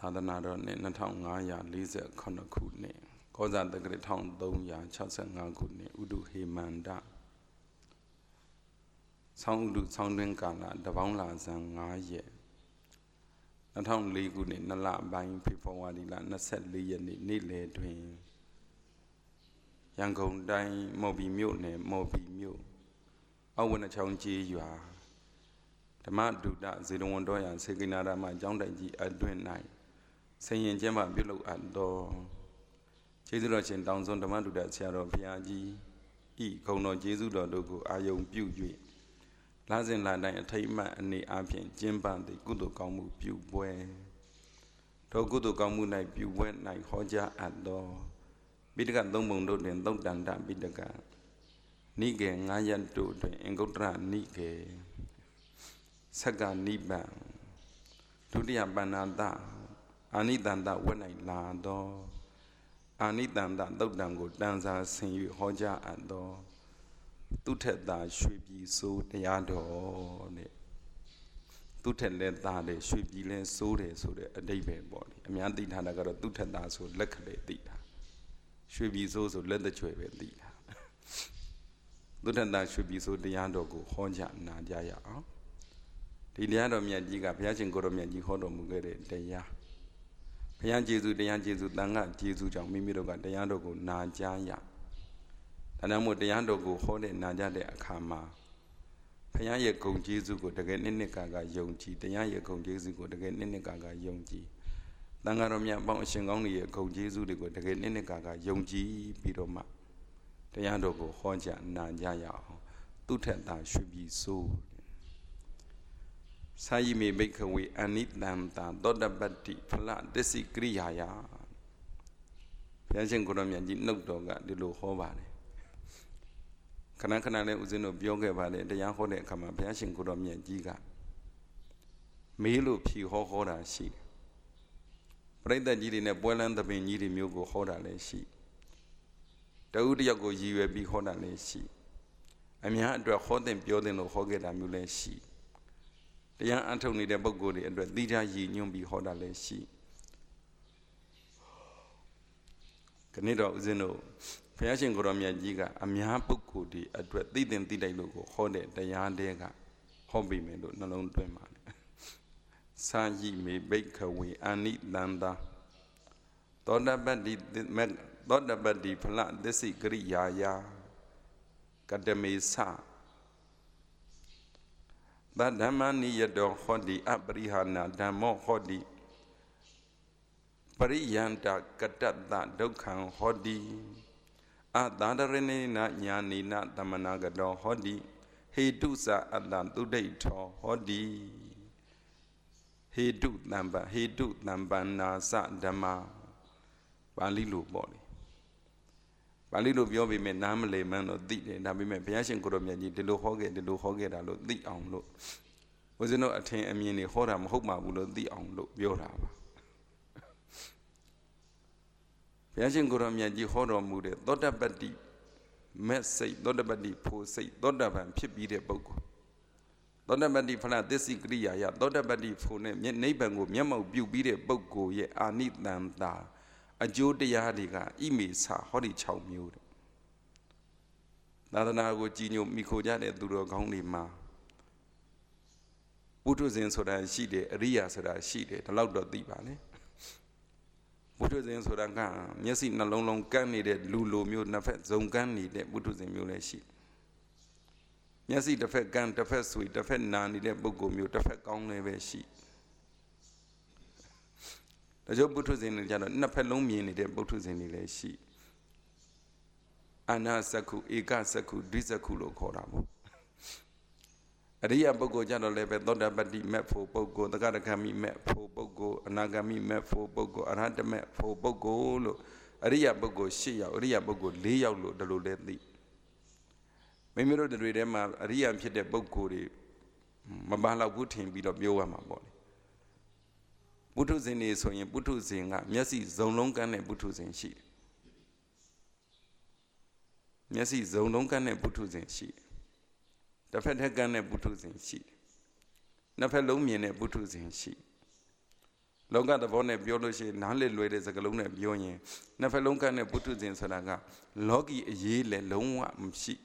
သာသနာတော်နှစ်2540ခုနှစ်ကောဇာတက္ကရာ1365ခုနှစ်ဥဒုဟေမန္တဆောင်းဥဒုဆောင်းတွင်ကာလတပေါင်းလာဇန်9ရက်2004ခုနှစ်2လပိုင်းဖေဖော်ဝါရီလ24ရက်နေ့နေ့လယ်တွင်ရန်ကုန်တိုင်းမော်ဘီမြို့နယ်မော်ဘီမြို့အောက်ဝနချောင်းကြီးရွာဓမ္မဒုဒဇေရဝန်တော်ရစေကိနာရမကျောင်းတိုင်ကြီးအတွင်၌ဆင်ရင်ကျမ်းပါပြုလုပ်အပ်တော်ကျေးဇူးတော်ရှင်တောင်စွန်းဓမ္မဒုဒဆရာတော်ဘုရားကြီးဤဂုဏ်တော်ကျေးဇူးတော်တို့ကိုအာယုံပြု၍လစဉ်လတိုင်းအထိတ်အမှတ်အနေအဖြင့်ကျင့်ပန်းသည့်ကုသိုလ်ကောင်းမှုပြုပွဲထိုကုသိုလ်ကောင်းမှု၌ပြုပွဲ၌ဟောကြားအပ်တော်ပိဋကသုံးပုံတို့တွင်သုတ်တန္တပိဋကနိကေ9ရပ်တို့တွင်အင်္ဂုတ္တရနိကေသက္ကနိဗ္ဗာန်ဒုတိယပဏ္ဏတအာနိတန္တဝတ်၌လာတော်အာနိတန္တသုတ်တံကိုတန်စာဆင်၍ဟောကြားအပ်တော်သူထက်သာရွှေပြည်စိုးတရားတော်တဲ့သူထက်လည်းသားတယ်ရွှေပြည်လည်းစိုးတယ်ဆိုတဲ့အဓိပ္ပာယ်ပေါ့လေအများသိထားတာကတော့သူထက်သာဆိုလက်ခလေးသိတာရွှေပြည်စိုးဆိုလက်တချွေပဲသိတာသူထက်သာရွှေပြည်စိုးတရားတော်ကိုဟောကြားနာကြရအောင်ဒီတရားတော်မြတ်ကြီးကဘုရားရှင်ကိုယ်တော်မြတ်ကြီးဟောတော်မူခဲ့တဲ့တရားဘုရားကျေးဇူးတရားကျေးဇူးတန်ခါကျေးဇူးကြောင့်မိမိတို့ကတရားတော်ကိုနာကြားရဒါကြောင့်မို့တရားတော်ကိုဟောတဲ့နာကြားတဲ့အခါမှာဘုရားရဲ့ဂုဏ်ကျေးဇူးကိုတကယ်နှစ်ကာယုံကြည်တရားရဲ့ဂုဏ်ကျေးဇူးကိုတကယ်နှစ်ကာယုံကြည်တန်ခါတော်မြတ်ပေါင်းအရှင်ကောင်းတွေရဲ့ဂုဏ်ကျေးဇူးတွေကိုတကယ်နှစ်ကာယုံကြည်ပြီးတော့မှတရားတော်ကိုဟောကြားနာကြားရအောင်သူထက်သာရွှေပြည်စိုးစာယိမေဘိခဝေအနိတန္တာသောတပတ္တိဖလတစ္စိကရိယာယဘုရားရှင်ကိုယ်တော်မြတ်ကြီးနှုတ်တော်ကဒီလိုဟောပါတယ်ခဏခဏလေးဦးဇင်းတို့ပြောခဲ့ပါတယ်တရားဟောတဲ့အခါမှာဘုရားရှင်ကိုယ်တော်မြတ်ကြီးကမေးလို့ဖြေဟောတာရှိတယ်ပရိသတ်ကြီးတွေနဲ့ပွဲလန်းသဘင်ကြီးတွေမျိုးကိုဟောတာလည်းရှိတဦးတယောက်ကိုရည်ရွယ်ပြီးဟောတာလည်းရှိအများအတွက်ဟောတဲ့ပြောတဲ့လို့ဟောခဲ့တာမျိုးလည်းရှိတရားအထုတ်နေတဲ့ပုဂ္ဂိုလ်တွေအတွက်သီးခြားရည်ညွှန်းပြီးဟောတာလည်းရှိခဏတော့ဦးဇင်းတို့ဘုရားရှင်ကိုယ်တော်မြတ်ကြီးကအများပုဂ္ဂိုလ်တွေအတွက်သိတဲ့သိတိုက်လို့ကိုဟောတဲ့တရားတွေကဟောပြီးမယ်လို့နှလုံးသွင်းပါတယ်စာယိမေဘိခဝေအာနိတန္တာသောတပတ္တိဖလသစ္စိကရိယာယကတမေသသဓမ္မနိယတောဟောတိအပရိဟာနာဓမ္မောဟောတိပရိယန္တကတ္တတဒုက္ခံဟောတိအသာဒရဏိနညာနိနသမနာကတောဟောတိဟေတုသအတ္တသုဒိဋ္ဌောဟောတိဟေတုတံပန္နာသဓမ္မာပါဠိလိုပေါ့လေပါဠိလိုပြောပြီးမြဲနားမလည်မှန်းတော့သိတယ်ဒါပေမဲ့ဘုရားရှင်ကိုယ်တော်မြတ်ကြီးဒီလိုဟောခဲ့တာလို့သိအောင်လို့ဘုရားတို့အထင်အမြင်တွေဟောတာမဟုတ်ပါဘူးလို့သိအောင်လို့ပြောတာပါဘုရားရှင်ကိုယ်တော်မြတ်ကြီးဟောတော်မူတဲ့သောတပတ္တိမဲ့စိတ်သောတပတ္တိဖို့စိတ်သောတပန်ဖြစ်ပြီးတဲ့ပုဂ္ဂိုလ်သောတပတ္တိဖလသစ္စိကရိယာယသောတပတ္တိဖို့နဲ့နိဗ္ဗာန်ကိုမျက်မှောက်ပြုပြီးတဲ့ပုဂ္ဂိုလ်ရဲ့အာနိတန္တာအကျိုးတရားတွေကဣမေသဟောဒီ6မျိုးတဲ့သာသနာကိုကြည်ညိုမိခိုကြတဲ့သူတော်ကောင်းတွေမှာပုထုဇဉ်ဆိုတာရှိတယ်အရိယာဆိုတာရှိတယ်ဒီလောက်တော့သိပါလေပုထုဇဉ်ဆိုတာကမျက်စိနှလုံးလုံးကန်းနေတဲ့လူလိုမျိုးနှစ်ဖက်ဇုံကန်းနေတဲ့ပုထုဇဉ်မျိုးလည်းရှိမျက်စိတစ်ဖက်ကန်းတစ်ဖက်ဆွေတစ်ဖက်နာနေတဲ့ပုဂ္ဂိုလ်မျိုးတစ်ဖက်ကောင်းလည်းပဲရှိတချို့ပုထုဇဉ်တွေကြတော့နှစ်ဖက်လုံးမြင်နေတဲ့ပုထုဇဉ်တွေလည်းရှိအနာစက္ခုဧကစက္ခုဒိစက္ခုလို့ခေါ်တာပေါ့အရိယပုဂ္ဂိုလ်ကြတော့လည်းပဲသောတာပတ္တိမဲ့ဖို့ပုဂ္ဂိုလ်သဂရဂမိမဲ့ဖို့ပုဂ္ဂိုလ်အနာဂမိမဲ့ဖို့ပုဂ္ဂိုလ်အရဟတမဲ့ဖို့ပုဂ္ဂိုလ်လို့အရိယပုဂ္ဂိုလ်10ယောက်အရိယပုဂ္ဂိုလ်4ယောက်လို့ဒီလိုလည်းသိမိမိတို့တွေထဲမှာအရိယဖြစ်တဲ့ပုဂ္ဂိုလ်တွေမပါတော့ဘူးထင်ပြီးတော့ပြောရမှာပေါ့လေပုထုဇဉ်တွေဆိုရင်ပုထုဇဉ်ကမျက်စိဇုံလုံးကန်းတဲ့ပုထုဇဉ်ရှိတယ်မျက်စိဇုံလုံးကန်းတဲ့ပုထုဇဉ်ရှိတယ်တစ်ဖက်ထက်ကန်းတဲ့ပုထုဇဉ်ရှိတယ်နှစ်ဖက်လုံးမြင်တဲ့ပုထုဇဉ်ရှိ Longa the bonnet biology, Nale Luede Zagaluna Bionian, never longa ne putus in Sanaga, Logi yele longa mshi.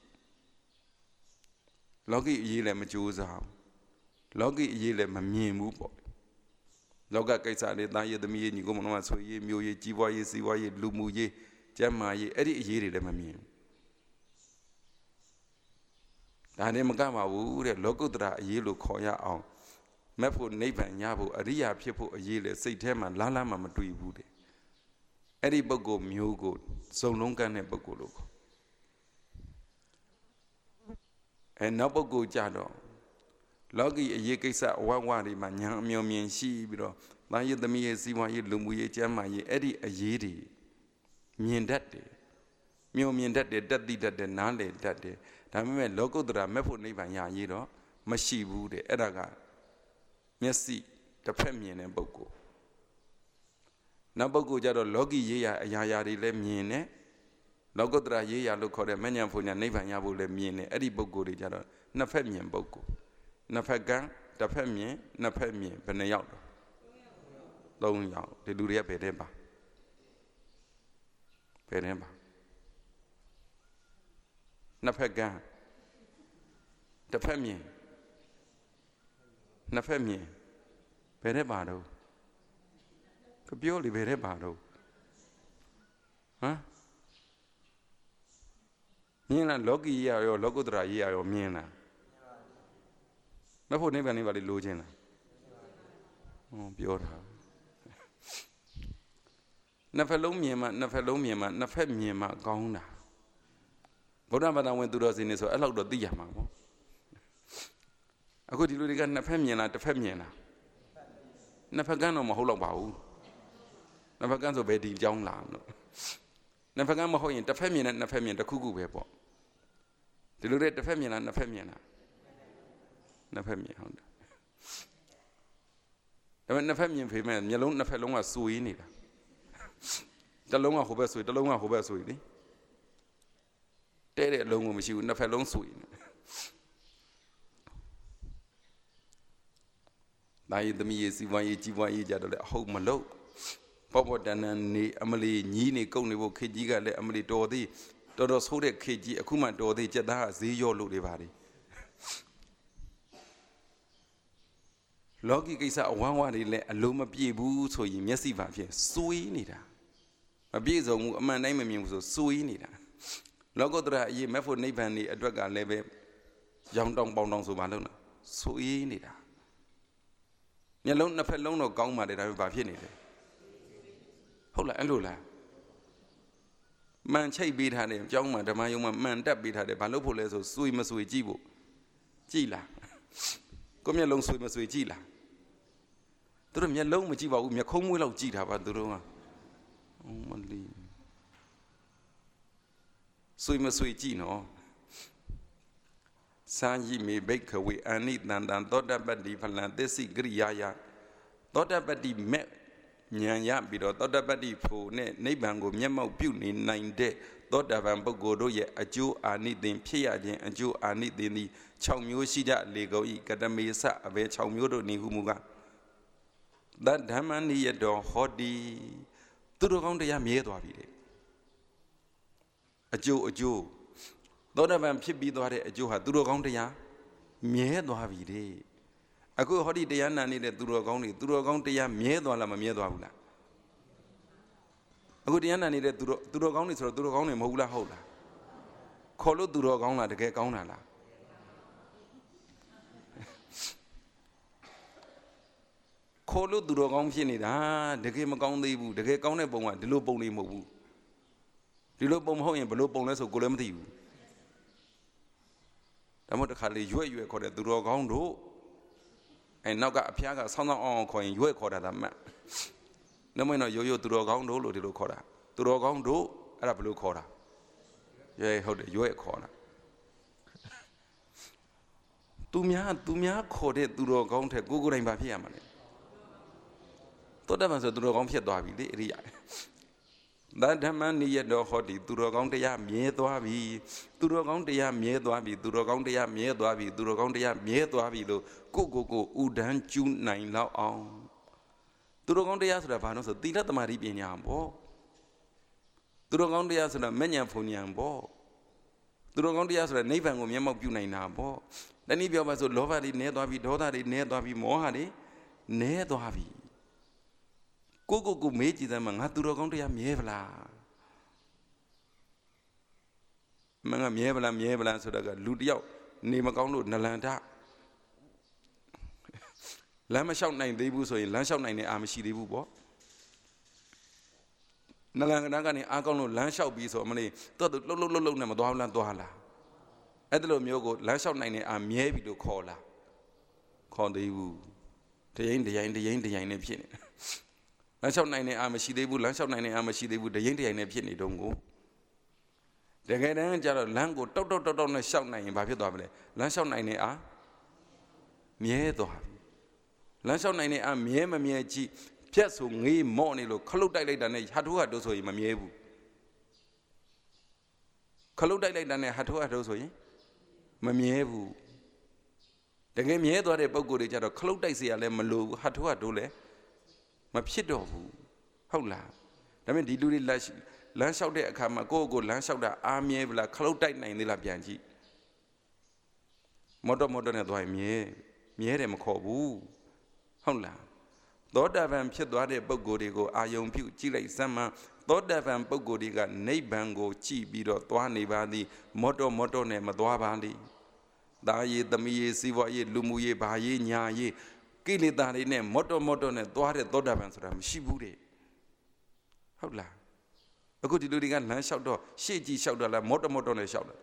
Logi yele majuza, Logi yele mamie mubo. Loga Kaisa, the me, you go on so ye, Muye, Jiwa, Siwa, Lumuye, Jamaye, Eddie Yeri, the mamie. I never got my wood, Logodra, yellow coya on. Mapo neighbor Yabu, a real people a year, say Tema, Lala Mamma Tree Woody. Eddie Bogo, Mugo, so long can never go look. And Nabogo Jado. Logi a Yakesa, Wawadi, my young Miomi and she, bro. Lay the me see why you Lumuye Jamaye, Eddie a yedi. Me and that day. Miomi and that day, that day, Nale that day. Tamame logo dra Mapo neighbor Yayiro, Mashi Woody, Edaga. Messi, the Premier and Boko. Nabogo Jado Logi Yea Yayari le Miene, Logodra Yea look for a mania for your neighbor Yabu le Miene, Eddie Bogo de Jado, Nafemi and Boko. Nafagan, the Premier, Napemi, Penayao. Long Yao, the Duria Pedeba. Pedeba. Nafagan, the Premier. Nafemi, Perebado. Capioli Perebado. Huh? Mina Logi or Logodra or Mina. No, never anybody Lugina. Oh, beautiful. Nafalomia, Nafemia, Gona. Whatever went to those in so allowed the Yamamo. I could do it again, Nafemiana, the Femiana. Nafagano Maholabau. Nafagano Betty Young Land. Nafagamo Hoy, the Femian and the Femian, the Cuckoo Wepo. The Lurette, the Femian and the Femiana. Nafemia. The Nafemian female, Yalon Nafalonga Suini. The Longa Hobesui, the Longa Hobesui. There alone, she would never long sweet. By the me is why you jaded home alone. Papa than Emily, Nini, Conivo, Kijiga, Emily Dordi, Dodos Hode Kiji, Akuma Dordi, Jada, Zio Ludivari. Logi is a one let a loma boo, so you messy vampire, Suinida. A bezo, my name was Suinida. Logodra ye mefo neighbor a drug leve, young dong bondons of Malona. Suinida. Yalona Fellono Goma that I have vafinity. Hola Alula. Man Chay beat had him, young man, the Mayuma man that beat had a Palopoles or Sui Masui Jibo. Gila. Come along Sui Masui Gila. Drum yellow Majiva, Yakomu Gita, but the Roma. Oh, Sui Masui Gino. Sanji may bake away and eat than thought about the Palandesi Griaya. Thought about the met Nyanya Bido, thought about the po neighbango, Yamo Puni 9 day, thought about Bogodo ye, a Jew are needing Pia, a Jew are needing the Chaumusida Lego, Kadamesa, a ve Chaumudo ni Humuga. That Damani ye do hodi to the county Yamedo. A Jew. Though I'm Pibi, a Jew had Duro County, Miedo Havide. I go holiday the Yana needed Duro County, Miedo Lama Miedo. I go the Yana needed Duro County or Duro County Mola Hola. Colo Duro Gona the Gagonala. Colo Duro Gonfini, the game of Gondi, the Gagone Boma, the Loboni Mobu. The Lobom Hoy, but Loboness of Golemti. I want to call you called a Duro Gondo. And now got a piaga, son on coin, you called that map. No one know you Duro Gondo, little Cora. Duro Gondo, a blue Cora. Yea, hold it, you a corner. Tumia called it Duro Gonte, Google and Bapiamane. Thought that was a Duro Gompia Davi. That man near the hoti, Durogondia, Miedoavi, Durogondia, Miedoavi, Durogondia, Miedoavi, Durogondia, Miedoavi, Coco, Udan, June 9 now on. သူတော်ကောင်းတရားဆိုတာဘာလို့ဆိုသီလသမာဓိပညာပေါ့သူတော်ကောင်းတရားဆိုတာမဉ္ဇဉ်ဖုန်ဉဏ်ပေါ့သူတော်ကောင်းတရားဆိုတာနိဗ္ဗာန်ကိုမျက်မှောက်ပြုနိုင်တာပေါ့တနည်းပြောပါဆိုလောဘတွေနည်းသွားပြီဒေါသတွေနည်းသွားပြီမောဟတွေနည်းသွားပြီကိုမေးကြည့်စမ်းမှာငါသူတော်ကောင်းတရားမြဲဗလားမငါမြဲဗလားဆိုတာကလူတယောက်နေမကောင်းလို့နလန်ထလမ်းမလျှောက်နိုင်သေးဘူးဆိုရင်လမ်းလျှောက်နိုင်တဲ့အာမရှိသေးဘူးပေါ့နလန်ကကနေအားကောင်းလို့လမ်းလျှောက်ပြီးဆိုမလို့တော်တော်လှုပ်နဲ့မသွားဘူးလားသွားလားအဲ့ဒါလိုမျိုးကိုလမ်းလျှောက်နိုင်တဲ့အာမြဲပြီလို့ခေါ်လားခေါ်သေးဘူးတရင်နဲ့ဖြစ်နေလမ်းလျှောက်နိုင်တဲ့အာမရှိသေးဘူးလမ်းလျှောက်နိုင်တဲ့အာမရှိသေးဘူးတရင်နဲ့ဖြစ်နေတော့ကိုတကယ်တမ်းကျတော့လမ်းကိုတောက်နဲ့လျှောက်နိုင်ရင်ဘာဖြစ်သွားမလဲလမ်းလျှောက်နိုင်တဲ့အာမြဲသွားပြီလမ်းလျှောက်နိုင်တဲ့အာမြဲမမြဲကြည့်ဖြတ်ဆိုငေးမော့နေလို့ခလုတ်တိုက်လိုက်တာနဲ့ဟတ်ထိုးဆိုရင်မမြဲဘူးခလုတ်တိုက်လိုက်တာနဲ့ဟတ်ထိုးဆိုရင်မမြဲဘူးတကယ်မြဲသွားတဲ့ပုံကိုယ်တွေကျတော့ခလုတ်တိုက်เสียလည်းမလိုဘူးဟတ်ထိုးလည်းမဖြစ်တော့ဘူးဟုတ်လားဒါပေမဲ့ဒီလူတွေလမ်းလျှောက်တဲ့အခါမှာကိုယ့်ကိုလမ်းလျှောက်တာအားမြဲဗလားခလုတ်တိုက်နိုင်သေးလားပြန်ကြည့်မော်တော်နဲ့သွားရင်မြဲတယ်မခေါ်ဘူးဟုတ်လားသောတာပန်ဖြစ်သွားတဲ့ပုဂ္ဂိုလ်တွေကိုအာယုံပြုကြည့်လိုက်စမ်းမှသောတာပန်ပုဂ္ဂိုလ်တွေကနိဗ္ဗာန်ကိုကြည့်ပြီးတော့သွားနေပါသည်မော်တော်နဲ့မသွားပါလိဒါရေးသမီးရေးစီးပွားရေးလူမှုရေးဘာရေးညာရေးကိလေသာတွေနဲ့မော်တော်နဲ့သွားတဲ့သောတာပန်ဆိုတာမရှိဘူးတဲ့ဟုတ်လားအခုဒီလူတွေကလမ်းလျှောက်တော့ရှေ့ကြည့်လျှောက်တာလားမော်တော်နဲ့လျှောက်တာ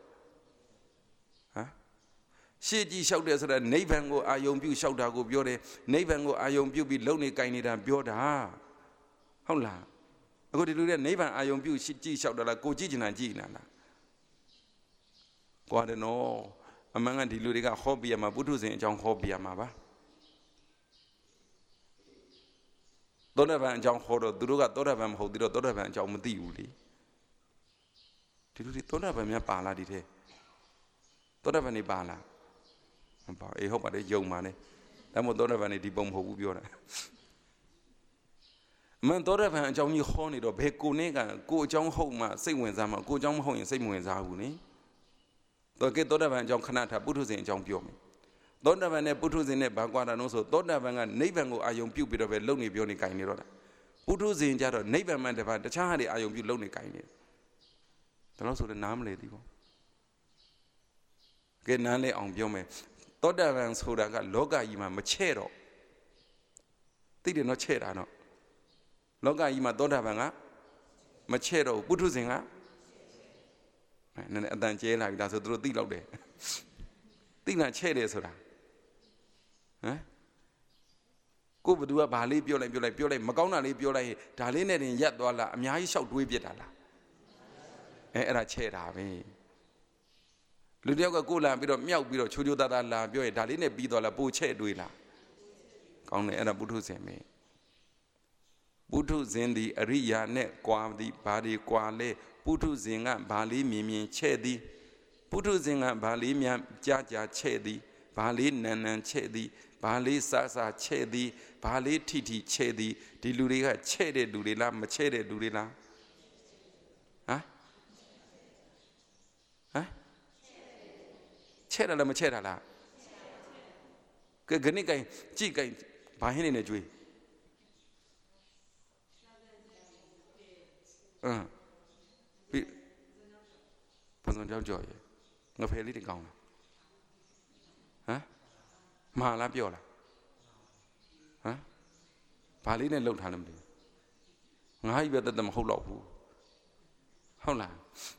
ရှေ့ကြည့်လျှောက်တယ်ဆိုတာနိဗ္ဗာန်ကိုအာယုံပြုလျှောက်တာကိုပြောတယ်နိဗ္ဗာန်ကိုအာယုံပြုပြီးလုံနေကြိုင်နေတာပြောတာဟုတ်လားအခုဒီလူတွေနိဗ္ဗာန်အာယုံပြုကြည့်လျှောက်တာလားကိုကြည့်ချင်တာကြည့်နေတာလားကွာတယ်နော်အမှန်ကဒီလူတွေကဟောပြရမှာပုထုဇဉ်အကြောင်းဟောပြရမှာပါသောတာပန်အကြောင်းဟောတော့သူတို့ကသောတာပန်မဟုတ်သေးတော့သောတာပန်အကြောင်းမသိဘူးလေဒီလူတွေသောတာပန်များပါလားဒီထဲသောတာပန်နေပါလားမပါအေးဟုတ်ပါတယ်ယုံပါနဲ့ဒါမို့သောတာပန်နေဒီပုံမဟုတ်ဘူးပြောတာအမှန်သောတာပန်အကြောင်းကြီးဟောနေတော့ဘယ်ကိုနဲ့ကကိုအကြောင်းဟုတ်မှစိတ်ဝင်စားမှကိုအကြောင်းမဟုတ်ရင်စိတ်မဝင်စားဘူးနိတော့ကဲသောတာပန်အကြောင်းခဏထားပုထုဇဉ်အကြောင်းပြောမယ်သောတာပန်နဲ့ပုထုဇဉ်နဲ့ဘာကွာတာလို့ဆိုသောတာပန်ကနိဗ္ဗာန်ကိုအာယုံပြုပြီးတော့ပဲလုံနေပြောနေကြင်နေတော့တာပုထုဇဉ်ကြတော့နိဗ္ဗာန်မှတပါတခြားဟာတွေအာယုံပြုလုံနေကြင်နေတယ်ဒါလို့ဆိုလည်းနားမလဲသေးဘူးကဲနားလဲအောင်ပြောမယ်သောတာပန်ဆိုတာကလောကကြီးမှာမချဲ့တော့သိတယ်နော်ချဲ့တာနော်လောကကြီးမှာသောတာပန်ကမချဲ့တော့ပုထုဇဉ်ကနည်းနည်းအတန်ကျဲလာပြီဒါဆိုသူတို့သိလောက်တယ်သိလားချဲ့တယ်ဆိုတာကိုဘသူကဘာလေးပြောလိုက်မကောင်းတာလေးပြောလိုက်ဒါလေးနဲ့တင်ရက်သွားလားအများကြီးလျှောက်တွေးပြစ်တာလားအဲ့ဒါချဲ့တာပဲလူတယောက်ကကိုလာပြီးတော့မြောက်ပြီးတော့ချိုးသားသားလာပြောရင်ဒါလေးနဲ့ပြီးသွားလားပိုချဲ့တွေးလားကောင်းတယ်အဲ့ဒါပုထုဇဉ်ပဲပုထုဇဉ်ဒီအရိယာနဲ့ကွာသည်ဘာဒီကွာလဲပုထုဇဉ်ကဘာလေးမြင်ချဲ့သည်ပုထုဇဉ်ကဘာလေးများကြာချဲ့သည်ဘာလေးနန်ချဲ့သည်ဘာလေးစချဲ့သည်ဘာလေးထိချဲ့သည်ဒီလူတွေကချဲ့တဲ့လူတွေလားမချဲ့တဲ့လူတွေလားချဲ့တာလားမချဲ့တာလားကဲခဏိကိုင်ကြည့်ကိုင်ဘာဟင်းနေနဲ့ကြွေးပြီးပုံစံကြောက်ကြော်ရငဖယ်လေးတွေကောင်းလားမှားလားပြောလားဘာလေးနဲ့လှုပ်ထားလို့မသိဘူးငါးကြီးပဲတက်မဟုတ်တော့ဘူးဟုတ်လား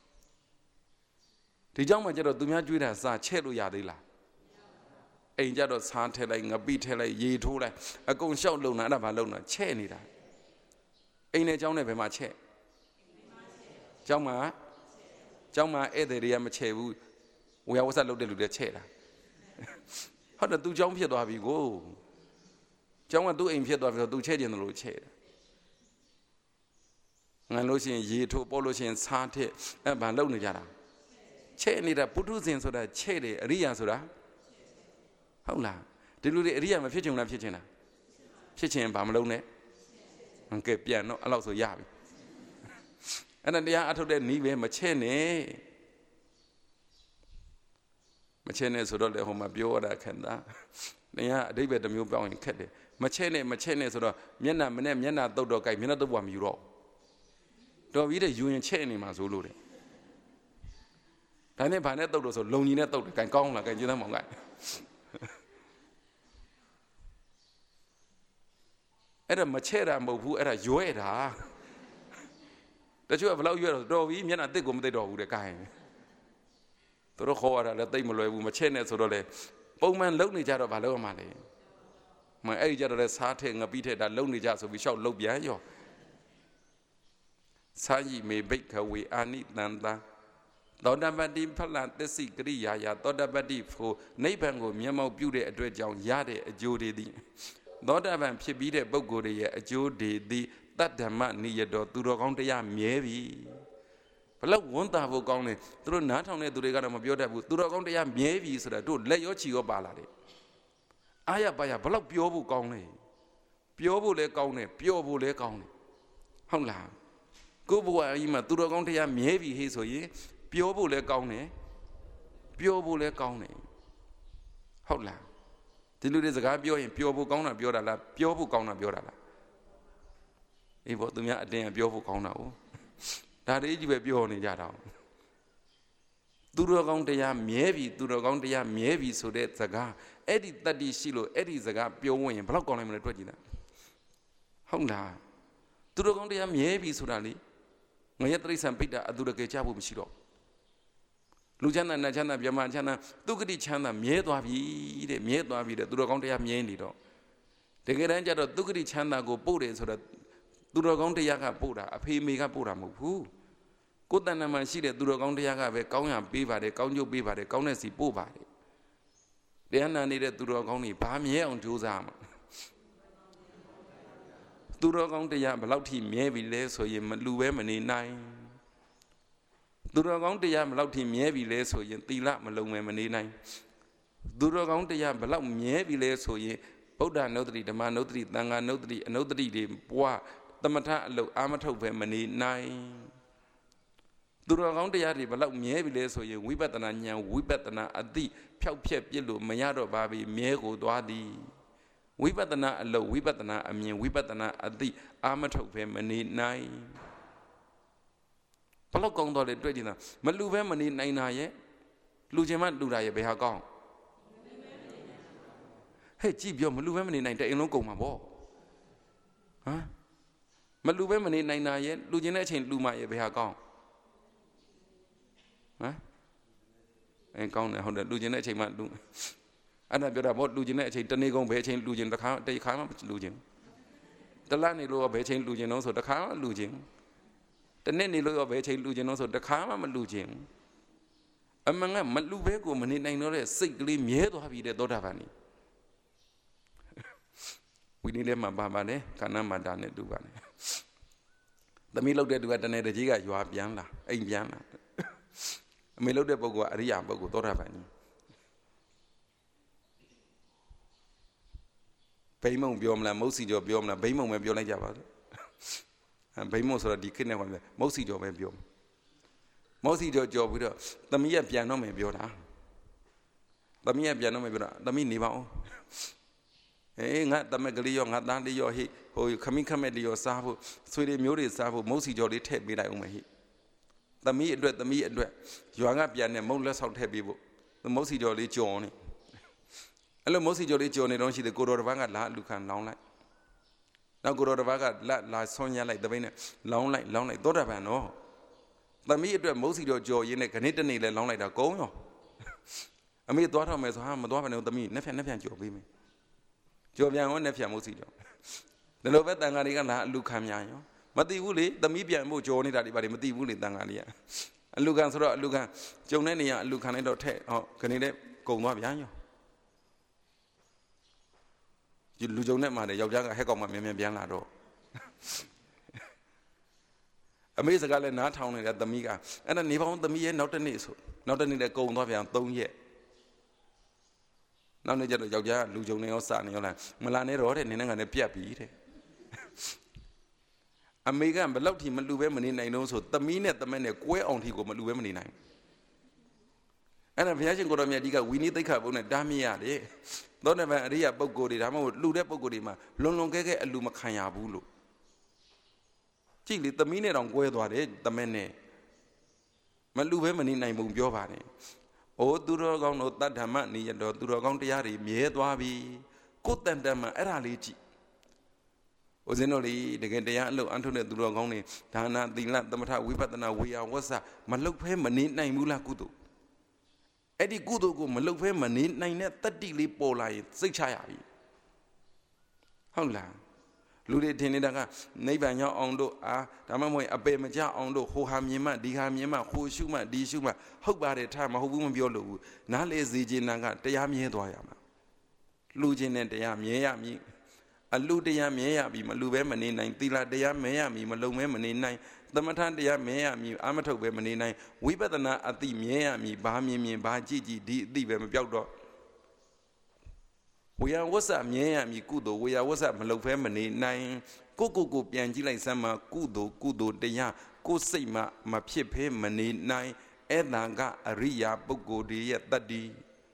ဒီကြောင့်မှကျတော့သူများကြွေးတာစာချဲ့လို့ရသေးလားအိမ်ကျတော့စားထည့်လိုက်ငပိထည့်လိုက်ရေထိုးလိုက်အကုန်လျှောက်လုံတာအဲ့ဒါဘာလုံတာချဲ့နေတာအိမ်နဲ့เจ้าနဲ့ဘယ်မှာချဲ့เจ้าမှာဧည့်သည်တွေကမချဲ့ဘူးဝေယဝဆက်လုပ်တဲ့လူတွေချဲ့တာဟုတ်တယ်သူเจ้าဖြစ်သွားပြီကိုเจ้าကသူ့အိမ်ဖြစ်သွားပြီဆိုသူချဲ့ကျင်တယ်လို့ချဲ့တာငန်လို့ရှိရင်ရေထိုးပို့လို့ရှိရင်စားထည့်အဲ့ဘာလုံနေကြတာချဲ့နေတာပုထုဇဉ်ဆိုတာချဲ့တယ်အရိယာဆိုတာဟုတ်လားဒီလူတွေအရိယာမဖြစ်ချင်လားဖြစ်ချင်လားဖြစ်ချင်ဘာမလုံးနဲ့ Okay, piano, allow so yabi. And then the other day, Nive Machene Machene so don't let home a bioda can that. Yeah, David the Mubao in Keddy. Machene so the Miena Mena Dodokai, Mina the one you roll. Don't eat a union chain in Mazulu. Tiny Paneto was a lonely net of the Kankong like a Jinamonga. At a machera movu at a joeda. That you have allowed your door, we may not take on the door with a kind. To the horror that they will machine so the Bowman lonely jar of Alomale. My age at a sarting a beat that lonely jar so we shall look behind you. Sayi may bake away Annie Nanda. Dodabadi Palat, the secret Yaya, Dodabadi for Napango, Miamo beauty at Red Young Yade, a Judy. Dodavan Pibide Bogori, a Judy, that the man near door to the county, maybe. But look, won't have gone through not only to the Garamabioda, to the county, maybe, so that do lay your chio ballade. Aya by a block Piobu Gone. Piobu le Gone, Piobu le Gone. How long? Go boy, to the county, maybe he so ye. Piobu le Gone. Piobu le Gone. How long? Till it is a gabio in Piobu Gona Biora, Piobu Gona Biora. It was to me a day of Piobu Gona. That is where Bioni Yada. Duragondia, maybe, Duragondia, maybe, so that Zaga, Eddie that is Silo, Eddie Zaga, Pio and Block on him at Regina. How long? Duragondia, maybe, Surali. Mayatri and Peter Adurake Chabu Shiro. Lujana Najana Biamajana, Dugadi Chana, Miedoavi, the Miedoavi, the Duragondia Mienido. The Geranja of Dugadi Chana go Pure so that Duragondia Pura, a pay mega Pura Mupu. Good than a man see that Duragondia have a Kauna Biva, the Kaunjo Biva, the Kaunasi Puba. The Anna needed Duragoni, Pamia on Josam. Duragondia, Balauti, maybe less, so you Maluemani 9. Duragondia, Balauti, maybe less, so you Tila Malumemani 9. Duragondia, Balau, maybe less, so ye Boda Notary, the man notary, Tanga notary, the Bois, the Mata, Amato Femani 9. Duragondia, Balau, maybe less, so you Wibatana, Wibatana, Adi, Pau Piep Yellow, Mayado Babi, Miego Dwadi. Wibatana, a low Wibatana, I mean Wibatana, Adi, Amato Femani 9. Palokong dole dredina. Maluve mani nainaye. Lujeman Duraya Behagong. Hey, Jeep, your Maluve mani nine in Loco Mabo. Huh? Maluve mani nainaye, Lujanet in Lumaya Behagong. Huh? And count how the Lujanet might do. And I've got about Lujanet, Tanigo, Bechin, Lujan, the car, they come up Lujan. The Lani Loa Bechin, Lujan, also the car, Lujan. The nanny look of a child losing also the karma losing. Among them, Malubego, Manina, sickly, Miedo have the Dodavani. We need them a babane, Kanama done it, Dubane. The Milo de Duatane, Giga, you are Biana, a Biana. Milo de Bogo, Aria, Bogo, Dodavani. Paymon Biomla, Mosi, your Biomla, Baymon, Biola Java. And by most of the kidney one, mostly job and biom. Mostly your job with the Mia piano may be ora. The Mia piano may be the minimal. Eh, not the Megalio, not that your hit, or you coming at your savu, sweet muted savu, mostly your tape be like on my hit. The me dread, the me dread. You hung up yan and more less out heavy book. The mostly jolly journey. And the mostly jolly journey don't see the good or vanga la look and long like. Now go to Vaga, la Sonia like the vein, long like Dodavan, no. The me dread mostly your joy in a Canadian long like a go. I mean, daughter may have a daughter of the me, never Joe be me. Joe Yan, nephew Mosido. The Lovet Dangariana, Luke Hamyano. Mati Woolley, the Mibia Mo Johnny that by Mati Woolley Dangaria. And Lucan Sora, Lucan, Jonania, Lucanado, or Canada, go Mabiano. You lose your name, mother, your young heck of my Bianado. Amazing gal not town at the Miga, and I never on the me not an issue, not any that go not don't yet. Now they just lose your name or son, your land. Malane wrote it in a piapi. အမေကဘယ်လောက်ထိမလူပဲမနေနိုင်တော့ဆိုသမီးနဲ့သမက်နဲ့ကွဲအောင်ထိကိုမလူပဲမနေနိုင်အဲ့ဒါဘုရားရှင်ကိုတော်မြတ်ကြီးကဝိနည်းသိက္ခာပုဒ်နဲ့တားမြစ်ရတယ်သောတပန်အရိယပုဂ္ဂိုလ်တွေဒါမှမဟုတ်လူတဲ့ပုဂ္ဂိုလ်တွေမှာလွန်လွန်ကဲကဲအလူမခံရဘူးလို့ကြည့်လေသမီးနဲ့တောင်ကွဲသွားတယ်သမက်နဲ့မလူပဲမနေနိုင်ဘူးပြောပါတယ်အိုသူတော်ကောင်းတို့တတ္ထမနိယတော်သူတော်ကောင်းတရားတွေမြဲသွားပြီကိုယ်တန်တန်မှအဲ့ဒါလေးကြည့်ဦးဇင်းတို့လေတကယ်တရားအလုပ်အထုတ်တဲ့သူတော်ကောင်းတွေဒါနသီလသမထဝိပဿနာဝေယဝဆမလုတ်ဖဲမနေနိုင်ဘူးလားကုသိုလ်အဲ့ဒီကုသိုလ်ကိုမလုတ်ဖဲမနေနိုင်တဲ့တတ္တိလေးပေါ်လာရင်စိတ်ချရပြီဟုတ်လားလူတွေထင်နေတာကနိဗ္ဗာန်ရောက်အောင်တို့ဒါမှမဟုတ်အပေမကြအောင်တို့ဟိုဟာမြင်မှဒီဟာမြင်မှဟိုရှုမှဒီရှုမှဟုတ်ပါတယ်ထားမဟုတ်ဘူးမပြောလို့ဘူးနားလေစီခြင်းနာကတရားမြဲသွားရမှာလူချင်းနဲ့တရားမြဲရမည်အလူတရားမြဲရပြီမလူပဲမနေနိုင်သီလတရားမြဲရမည်မလုံမဲမနေနိုင်သမထတရားမြဲရမည်အာမထုတ်ပဲမနေနိုင်ဝိပဿနာအသိမြဲရမည်ဘာမြင်မြင်ဘာကြည့်ကြည့်ဒီအသိပဲမပြောက်တော့ဝေယဝဆမြဲရမည်ကုသိုလ်ဝေယဝဆမလုံဖဲမနေနိုင်ကိုပြန်ကြည့်လိုက်စမ်းမှာကုသိုလ်တရားကိုစိတ်မှမဖြစ်ဖဲမနေနိုင်အဲ့ဒါကအရိယာပုဂ္ဂိုလ်တွေရဲ့တတ္တိ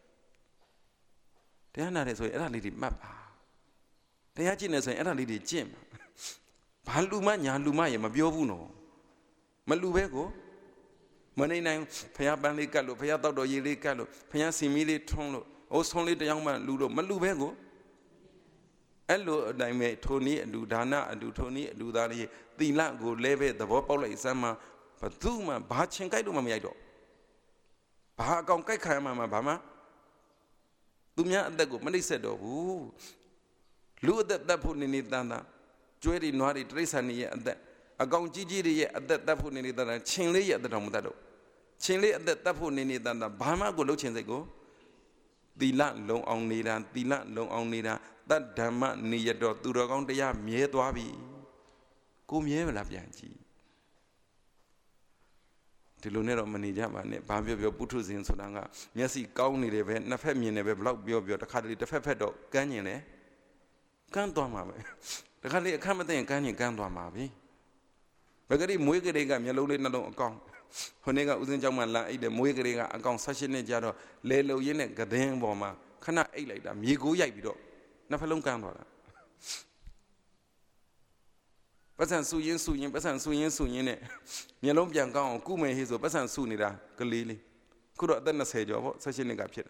တရားနာတယ်ဆိုရင်အဲ့ဒါလေးတွေမှတ်ပါတရားကျင့်နေဆိုရင်အဲ့ဒါလေးတွေကျင့်ဘာလူမညာလူမရေမပြောဘူးနော်မလူပဲကိုမနေနိုင်ဖះပန်းလေးကတ်လို့ဖះတောက်တော်ရေလေးကတ်လို့ဖះစီမီလေးထုံးလို့အိုးဆုံးလေးတယောက်မှလူလို့မလူပဲကိုအဲ့လိုအတိုင်းပဲထိုနည်းအလူဒါနအလူထိုနည်းအလူသားလေးသီလကိုလဲပဲသဘောပေါက်လိုက်စမ်းမှဘသူမှဘာချင်ကြိုက်လို့မှမရိုက်တော့ဘာအကောင်ကြိုက်ခံရမှဘာမှသူများအသက်ကိုမနှိမ့်ဆက်တော့ဘူးလူအသက်တက်ဖို့နေနေတန်တာကျွဲတွေနွားတွေတိရစ္ဆာန်တွေရဲ့အသက်အကောင်ကြီးကြီးတွေရဲ့အသက်တက်ဖို့နေနေတန်တာချင်းလေးရဲ့အသက်တော်မတတ်တော့ချင်းလေးအသက်တက်ဖို့နေနေတန်တာဘာမှကိုလှုပ်ချင်စိတ်ကိုသီလလုံအောင်နေတာသီလလုံအောင်နေတာတတ္ဓမ္မနိယတော်သူတော်ကောင်းတရားမြဲသွားပြီကိုမြဲမလားပြန်ကြည့်ဒီလိုနဲ့တော့မနေကြပါနဲ့ဘာပြောပုထုဇဉ်ဆိုတာကမျက်စိကောင်းနေတယ်ပဲနှစ်ဖက်မြင်တယ်ပဲဘလောက်ပြောတခါတလေတစ်ဖက်တော့ကန်းကျင်တယ်ကန်းသွားမှာပဲတခါလေအခက်မသိရင်ကန်းကျင်ကန်းသွားမှာပဲဘယ်ကလေးမွေးကလေးကမျက်လုံးလေးနှလုံးအကောင်ဟိုနေ့ကဥစဉ်ကြောင့်မှလမ်းအိတ်တယ်မွေးကလေးကအကောင်16နှစ်ကြာတော့လေလုံရင်းနဲ့ကဒင်းပေါ်မှာခဏအိတ်လိုက်တာမြေကိုရိုက်ပြီးတော့နှစ်ဖက်လုံးကန်းသွားတာပတ်စံဆူရင်ပတ်စံဆူရင်နဲ့မျက်လုံးပြန်ကောင်းအောင်ကုမယ်ဟေးဆိုပတ်စံဆူနေတာကလေးလေးခုတော့အသက်20ကျော်ပေါ့16နှစ်ကဖြစ်တာ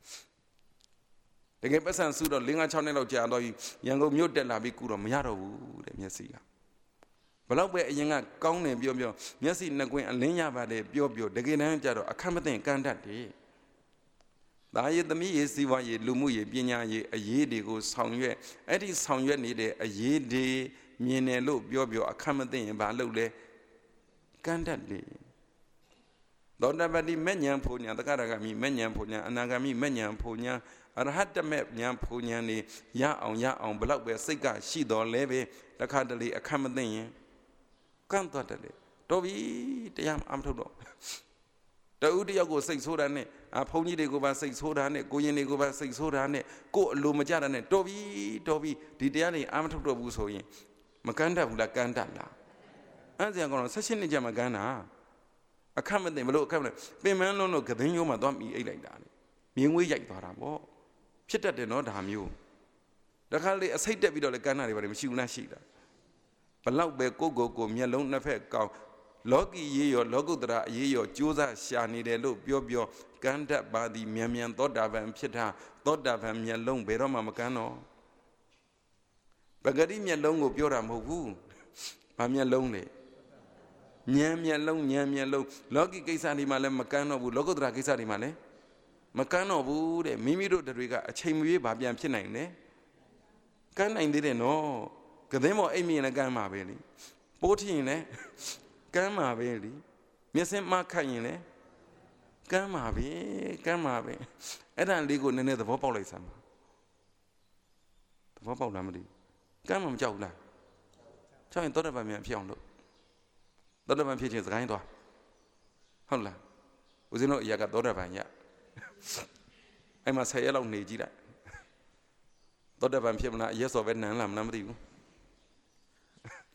တကယ်ပတ်စံဆူတော့5-6နှစ်လောက်ကြာတော့ရန်ကုန်မြို့တက်လာပြီးကုတော့မရတော့ဘူးတဲ့မျက်စိကဘလောက်ပဲအရင်ကကောင်းတယ်ပြောမျက်စိနှစ်ကွင်းအလင်းရပါတယ်ပြောတကယ်တမ်းကျတော့အခက်မသိကန်းတတ်တယ်ဒါရည်သမီးရည်စီဝါရည်လူမှုရည်ပညာရည်အရေးတွေကိုဆောင်ရွက်အဲ့ဒီဆောင်ရွက်နေတဲ့အရေးတွေမြင်တယ်လို့ပြောအခက်မသိရင်ဘာလုပ်လဲကန်းတတ်တယ်သောတပတိမဉ္ဇဉ်ဖူညာတက္ကရာဂမိမဉ္ဇဉ်ဖူညာအနာဂမိမဉ္ဇဉ်ဖူညာအရဟတမေဉာဏ်ဖူညာနေရအောင်ဘလောက်ပဲစိတ်ကရှိတော်လဲပဲတခါတလေအခက်မသိရင်ကန့်သွားတယ်လေတော်ပြီတရားအမထုတ်တော့တူတယောက်ကိုစိတ်ဆိုးတာနဲ့ဘုန်းကြီးတွေကိုပါစိတ်ဆိုးတာနဲ့ကိုရင်တွေကိုပါစိတ်ဆိုးတာနဲ့ကိုယ်အလိုမကြတာနဲ့တော်ပြီဒီတရားတွေအမထုတ်တော့ဘူးဆိုရင်မကန်းတတ်ဘူးလားကန်းတတ်လားအဲ့ဒါကတော့16နှစ်ကြာမှကန်းတာအခက်မသိဘလို့အခက်မလဲပင်မန်းလုံးလို့ကသိန်းရိုးမှသွားမိအိတ်လိုက်တာလေမြင်းငွေးရိုက်သွားတာပေါ့ဖြစ်တတ်တယ်နော်ဒါမျိုးတခါလေအစိတ်တက်ပြီးတော့လေကန်းတာတွေပါမရှိဘူးလားရှိတာဘလောက်ပဲကိုမျက်လုံးနှစ်ဖက်ကောင်းလောကီရေးရောလောကုတ္တရာအရေးရောကြိုးစားရှာနေတယ်လို့ပြောကန်းတတ်ပါသည်မြန်သောတာပန်ဖြစ်တာသောတာပန်မျက်လုံးဘယ်တော့မှမကန်းတော့ပဂတိမျက်လုံးကိုပြောတာမဟုတ်ဘူးဘာမျက်လုံးလဲဉာဏ်မျက်လုံးလောကီကိစ္စတွေမှာလည်းမကန်းတော့ဘူးလောကုတ္တရာကိစ္စတွေမှာလည်းမကန်းတော့ဘူးတဲ့မိမိတို့တွေကအချိန်မရွေးဘာပြန်ဖြစ်နိုင်လဲကန်းနိုင်သေးတယ်နော်ကသင်းမော်အိမ်မြင်လည်းကန်းမှာပဲလေပိုးထရင်လည်းကန်းမှာပဲလေမျက်စင်းမခတ်ရင်လည်းကန်းမှာပဲအဲ့ဒါလေးကိုနည်းနည်းသဘောပေါက်လိုက်စမ်းပါသဘောပေါက်လားမသိဘူးကန်းမှမကြောက်ဘူးလားကြောက်ရင်သောတပန်မြန်ဖြစ်အောင်လို့သောတပန်ဖြစ်ခြင်းစကိုင်းသွားဟုတ်လားဦးဇင်းတို့အရာကသောတပန်ရအဲ့မှာ10ရက်လောက်နေကြည့်လိုက်သောတပန်ဖြစ်မလားအရက်စော်ပဲနန်းလားမသိဘူး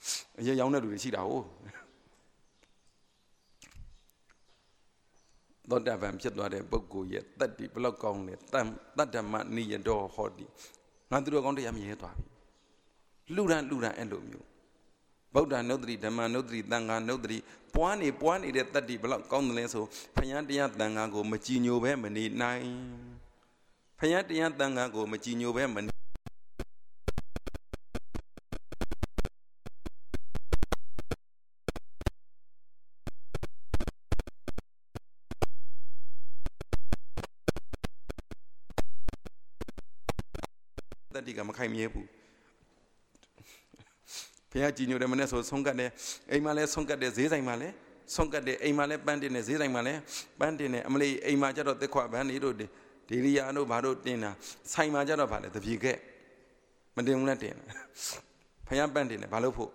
ရေရောင်းတဲ့လူတွေရှိတာဟုတ်သောတာပန်ဖြစ်သွားတဲ့ပုဂ္ဂိုလ်ရဲ့တတ္တိဘလောက်ကောင်းလဲတတ္တမနိယတောဟောတိငါသူတော်ကောင်းတရားမြဲသွားပြီလူရန်အဲ့လိုမျိုးဗုဒ္ဓနုဒ္ဓတိဓမ္မနုဒ္ဓတိသံဃာနုဒ္ဓတိပွားနေတဲ့တတ္တိဘလောက်ကောင်းတယ်လဲဆိုဘုရားတရားသံဃာကိုမကြည်ညိုပဲမနေနိုင်ဘုရားတရားသံဃာကိုမကြည်ညိုပဲမနေတတ္တိကမခိုင်မြဲဘူးဘုရားကြည်ညိုတယ်မနဲ့ဆိုဆုံးကတ်တယ်အိမ်မှာလဲဆုံးကတ်တယ်ဈေးဆိုင်မှာလဲဆုံးကတ်တယ်အိမ်မှာလဲပန်းတင်တယ်ဈေးဆိုင်မှာလဲပန်းတင်တယ်အမလေးအိမ်မှာကျတော့တက်ခွဗန်းနေတို့ဒေရီယာတို့ဘာတို့တင်တာဆိုင်မှာကျတော့ဗာလဲတပြေခဲ့မတင်ဘူးနဲ့တင်ဘုရားပန်းတင်တယ်ဘာလို့ဖို့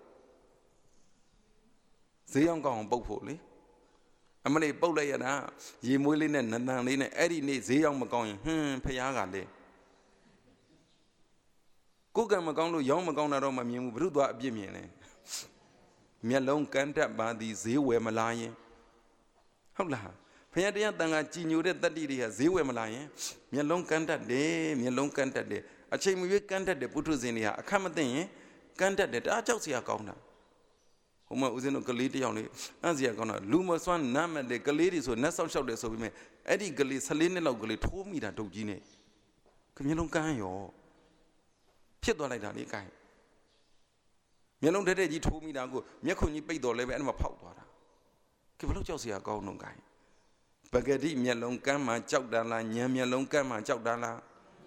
ဈေးအောင်ကောင်းအောင်ပုတ်ဖို့လေအမလေးပုတ်လိုက်ရတာရေမွေးလေးနဲ့နန်းတန်လေးနဲ့အဲ့ဒီနေ့ဈေးအောင်မကောင်းရင်ဘုရားကလေကိုယ်ကံမကောင်းလို့ရောင်းမကောင်းတာတော့မမြင်ဘူးဘုရုသွားအပြစ်မြင်တယ်မျက်လုံးကန်းတက်ပါသည်ဈေးဝယ်မလာရင်ဟုတ်လားဘုရားတရားတန်ခါကြည်ညိုတဲ့တတ္တိတွေကဈေးဝယ်မလာရင်မျက်လုံးကန်းတက်တယ်အချိန်မရွေးကန်းတက်တဲ့ပုထုဇဉ်တွေကအခက်မသိရင်ကန်းတက်တယ်တအားကြောက်စရာကောင်းတာဟိုမှာဦးဇင်းတို့ကလေးတယောက်လေးအံ့စရာကောင်းတာလူမစွမ်းနမ်းမဲ့တဲ့ကလေးတွေဆိုနတ်ဆောက်လျှောက်တယ်ဆိုပြီးမြဲအဲ့ဒီကလေး14နှစ်လောက်ကလေးထိုးမိတာဒုတ်ကြီးနဲ့မျက်လုံးကန်းရောဖြစ်သွားလိုက်တာလေကိုင်းမျက်လုံးတက်ကြီးထိုးမိတာကိုမျက်ခုံကြီးပိတ်တော်လဲပဲအဲ့မှာဖောက်သွားတာကဘလို့ကြောက်စရာကောင်းတော့ကိုင်းပဂတိမျက်လုံးကမ်းမှကြောက်တာလားညံမျက်လုံးကမ်းမှကြောက်တာလား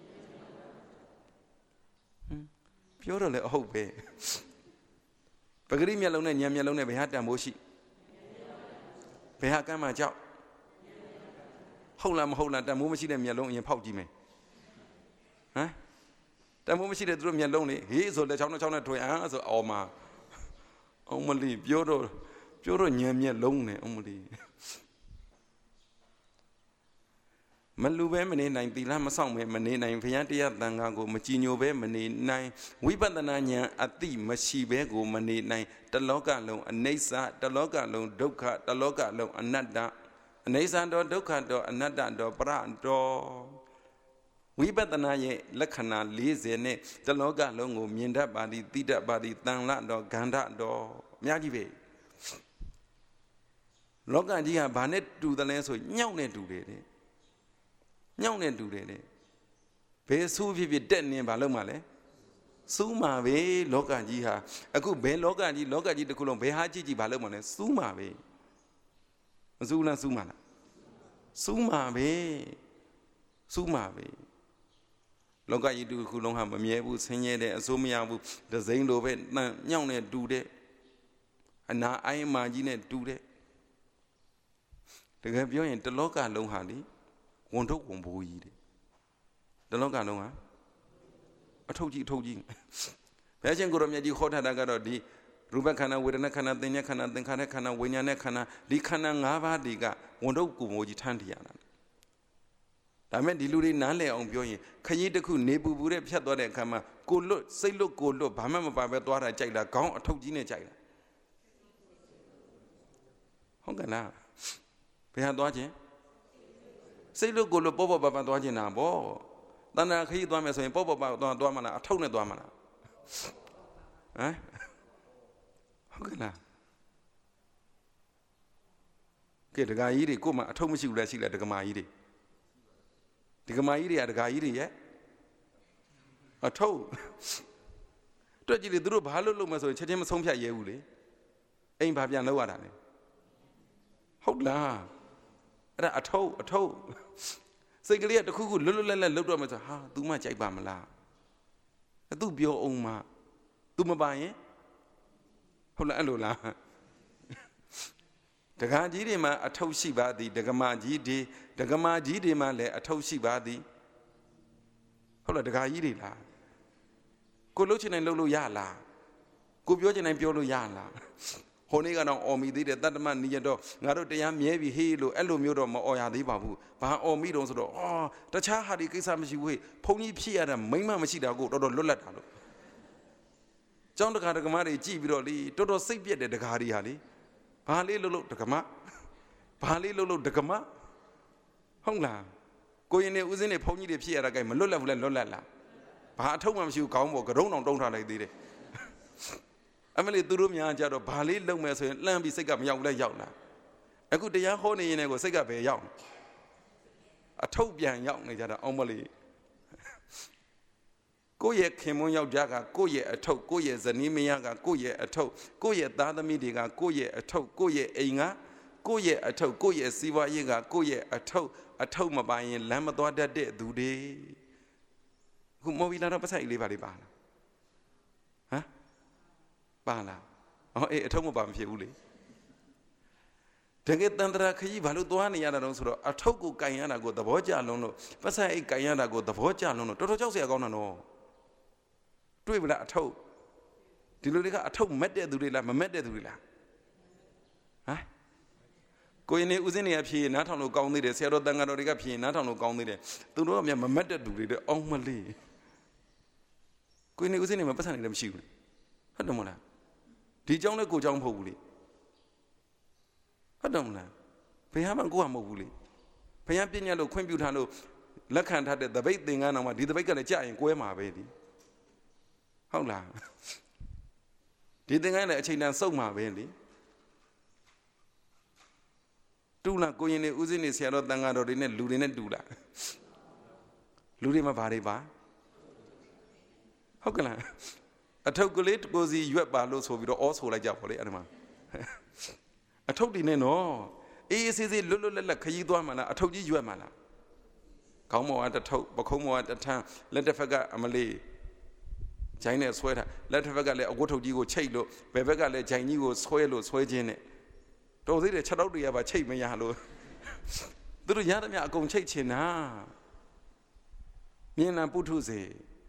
ပြောတော့လေအဟုတ်ပဲပဂတိမျက်လုံးနဲ့ညံမျက်လုံးနဲ့ဘယ်ဟာတန်ဖိုးရှိဘယ်ဟာကမ်းမှကြောက်ဟုတ်လားမဟုတ်လားတန်ဖိုးမရှိတဲ့မျက်လုံးအရင်ဖောက်ကြည့်မယ်ဟမ်တန်ဖိုးမရှိတဲ့သူတို့မျက်လုံးလေဟေးဆိုလက်ချောင်းနဲ့ထွင်အားဆိုအော်မှာအောင်မလီပြောတော့ညံမျက်လုံးနဲ့အောင်မလီမလူပဲမနေနိုင်သီလမဆောင်ပဲမနေနိုင်ဘုရားတရားသံဃာကိုမကြည်ညိုပဲမနေနိုင်ဝိပဿနာဉာဏ်အတိမရှိပဲကိုမနေနိုင်တလောကလုံးအနိစ္စတလောကလုံးဒုက္ခတလောကလုံးအနတ္တအနိစ္စတော်ဒုက္ခတော်အနတ္တတော်ပရတော်ဝိပဿနာရဲ့လက္ခဏာ40နဲ့တလောကလုံးကိုမြင်တတ်ပါသည်သိတတ်ပါသည်တန်လတော်ဂန္ဓတော်အများကြီးပဲလောကကြီးကဘာနဲ့တူတယ်လဲဆိုညောက်နဲ့တူတယ်တဲ့ညောက်နဲ့တူတယ်တဲ့ဘယ်ဆူးဖြစ်တက်နေဘာလို့မှလဲစူးမှာပဲလောကကြီးဟာအခုဘယ်လောကကြီးတစ်ခုလုံးဘယ်ဟာကြည့်ဘာလို့မှလဲစူးမှာပဲမစူးလားစူးမှာလားစူးမှာပဲလောကကြီးတစ်ခုလုံးဟာမမြဲဘူးဆင်းရဲတဲ့အစိုးမရဘူးဒဇိန်လိုပဲနှံ့ညောက်နဲ့တူတဲ့အနာအိုင်းမာကြီးနဲ့တူတဲ့တကယ်ပြောရင်တလောကလုံးဟာလေဝန်ထုတ်ဝန်ဘိုးကြီးတယ်တလောကလုံးဟာအထုတ်ကြီးဘုရားရှင်ကိုရမြတ်ကြီးဟောထားတာကတော့ဒီရူပခန္ဓာဝေဒနာခန္ဓာသင်္ညာခန္ဓာသင်္ခါရခန္ဓာဝိညာဉ်နဲ့ခန္ဓာဒီခန္ဓာ၅ပါးတွေကဝန်ထုတ်ကိုဘိုးကြီးထမ်းထရတာဒါမဲ့ဒီလူတွေနားလည်အောင်ပြောရင်ခရီးတစ်ခုနေပူတဲ့ဖြတ်သွားတဲ့အခါမှာကိုလွတ်စိတ်လွတ်ကိုလွတ်ဘာမှမပါပဲသွားတာကြိုက်တာခေါင်းအထုတ်ကြီးနဲ့ကြိုက်တာဟုတ်ကဲ့လားဘယ်ဟာသွားခြင်းစိတ်လွတ်ကိုလွတ်ပေါ့ပါသွားခြင်းတာပေါ့တဏ္ဍာခရီးသွားမယ်ဆိုရင်ပေါ့သွားမှလားအထုတ်နဲ့သွားမှလားဟုတ်ကဲ့လားကဲဒကာကြီးတွေကိုမှအထုတ်မရှိဘူးလားရှိလားဒကမာကြီးတွေဒကမာကြီးတွေကဒကာကြီးတွေရဲ့အထုတ်တွေ့ကြည့်လေသူတို့ဘာလို့မဆိုရင်ချက်ချင်းမဆုံးဖြတ်ရဲဘူးလေအိမ်ဘာပြန်လောက်ရတာလဲဟုတ်လားအဲ့ဒါအထုတ်စိတ်ကလေးကတခုခုလွတ်လွတ်လပ်လပ်လုပ်တော့မှဆိုဟာ तू မှကြိုက်ပါမလား तू ပြောအောင်မ तू မပါရင်ဟုတ်လားအဲ့လိုလားဒကာကြီးတွေမှာအထုတ်ရှိပါသည်ဒကမာကြီးတွေမှာလည်းအထုတ်ရှိပါသည်ဟုတ်လားဒကာကြီးတွေလားကိုလှုပ်ချင်တိုင်းလှုပ်လို့ရလားကိုပြောချင်တိုင်းပြောလို့ရလားဟိုနေ့ကတော့အော်မိသေးတယ်တတ္တမနိယတော့ငါတို့တရားမြဲပြီဟေးလို့အဲ့လိုမျိုးတော့မအော်ရသေးပါဘူးဘာအော်မိတော့ဆိုတော့တခြားဟာဒီကိစ္စမရှိဘူးဟေးဘုန်းကြီးဖြစ်ရတာမိမ့်မမရှိတာကိုတော်တော်လွတ်လပ်တာလို့ကျောင်းတကာတက္ကမတွေကြည့်ပြီးတော့လေတော်တော်စိတ်ပြက်တဲ့တကားတွေဟာလေဘာလေးလှုပ်လှုပ်တက္ကမဘာလေးလှုပ်လှုပ်တက္ကမဟုတ်လားကိုရင်နေဦးစင်းနေဖုန်းကြီးတွေဖြစ်ရတာကဲမလွတ်လပ်ဘူးလဲလွတ်လပ်လားဘာအထုံးမှမရှိဘူးခေါင်းပေါ်ကရုံးအောင်တုံးထားလိုက်သေးတယ်အမလေးသူတို့များကြတော့ဘာလေးလုံမယ်ဆိုရင်လှမ်းပြီးစိတ်ကမရောက်လဲရောက်လာအခုတရားဟောနေရင်လည်းကိုစိတ်ကပဲရောက်အထုပ်ပြန်ရောက်နေကြတာအောင်မလေးကိုယ့်ရဲ့ခင်မွန်းယောက်ျားကကိုယ့်ရဲ့အထုပ်ကိုယ့်ရဲ့ဇနီးမယားကကိုယ့်ရဲ့အထုပ်ကိုယ့်ရဲ့သားသမီးတွေကကိုယ့်ရဲ့အထုပ်ကိုယ့်ရဲ့အိမ်ကကိုယ့်ရဲ့အထုပ်ကိုယ့်ရဲ့စီးပွားရေးကကိုယ့်ရဲ့အထုပ်မပိုင်ရင်လမ်းမသွားတတ်တဲ့သူတွေခုမော်ဘီလာတော့ပတ်ဆိုင်လေးပါလေးပါလားဟမ်ပါလားဟောအေးအထုပ်မပါမဖြစ်ဘူးလေတကယ်တန်ត្រာခကြီးဘာလို့သွားနေရတာတော့ဆိုတော့အထုပ်ကိုကင်ရတာကိုသဘောကျလုံးလို့ပတ်ဆိုင်အိတ်ကင်ရတာကိုသဘောကျလုံးလို့တော်တော်ကြောက်စရာကောင်းတာနော်တွေ့မလားအထုပ်ဒီလိုတွေကအထုပ်မက်တဲ့သူတွေလားမမက်တဲ့သူတွေလားဟမ်ကိုရင်နေဦးစင်းနေရဖြေနားထောင်လို့ကောင်းသေးတယ်ဆရာတော်တန်ဃာတော်တွေကဖြေနားထောင်လို့ကောင်းသေးတယ်သူတို့ကမြမမက်တဲ့သူတွေတဲ့အောင်းမလေးကိုရင်နေဦးစင်းနေမှာပတ်စံနေလည်းမရှိဘူးဟုတ်တယ်မလားဒီเจ้าနဲ့ကိုเจ้าမဟုတ်ဘူးလေဟုတ်တယ်မလားဘယ်ဟာမှကိုကမဟုတ်ဘူးလေဘုရားပြည့်ညတ်လို့ခွင့်ပြုထားလို့လက်ခံထားတဲ့သပိတ်သင်္ကန်းတော်မှာဒီသပိတ်ကလည်းကြာရင်ကွဲမှာပဲဒီဟုတ်လားဒီသင်္ကန်းလည်းအချိန်တန်စုပ်မှာပဲလေတူလားကိုရင်နေဦးစင်းနေဆရာတော်တန်ဃာတော်တွေနဲ့လူတွေနဲ့တူလားလူတွေမှာဘာတွေပါဟုတ်ကလားအထုပ်ကလေးကိုစီရွက်ပါလို့ဆိုပြီးတော့အောဆိုလိုက်ကြပါလေအဲ့ဒါမှာအထုပ်တွေနဲ့နော်အေးအေးဆေးဆေးလွတ်လွတ်လပ်လပ်ခရီးသွားမှလားအထုပ်ကြီးရွက်မှလားခေါင်းမော်ကတစ်ထုပ်ပခုံးမော်ကတစ်ထန်းလက်တစ်ဖက်ကအမလေးဂျိုင်းနဲ့ဆွဲထားလက်တစ်ဖက်ကလည်းအဝတ်ထုပ်ကြီးကိုချိတ်လို့ဘယ်ဘက်ကလည်းဂျိုင်းကြီးကိုဆွဲလို့ဆွဲခြင်းနဲ့တော်သေးတယ်6တောက်တွေကပါချိတ်မရလို့သူတို့ရသမျှအကုန်ချိတ်ချင်တာမြင်နာပုထုစေ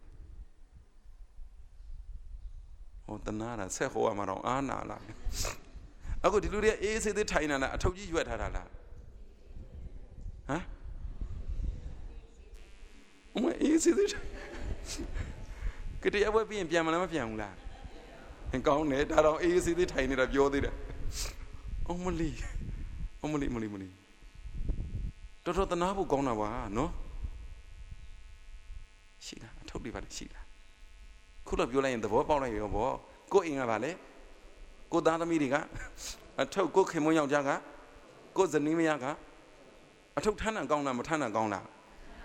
ဟောတနာတာဆက်ဟောရမှာတော့အာနာလားအခုဒီလူတွေအေးဆေးသေးထိုင်နေတာအထုပ်ကြီးရွက်ထားတာလားဟမ်အမအေးဆေးသေးကတည်းကဘယ်ပြင်ပြန်မလားမပြန်ဘူးလားကောင်းတယ်ဒါတော့အေးဆေးသေးထိုင်နေတာပြောသေးတယ်အမလီတော်တော်တနာဖို့ကောင်းတာပါနော်ရှိလားအထုပ်တွေပါလေရှိလားခုတော့ပြောလိုက်ရင်သဘောပေါက်လိုက်ရောဗောကိုအိမ်ကပါလေကိုသားသမီးတွေကအထုပ်ကိုခင်မွန်းယောက်ျားကကိုဇနီးမယားကအထုပ်ထမ်းတာကောင်းလားမထမ်းတာကောင်းလား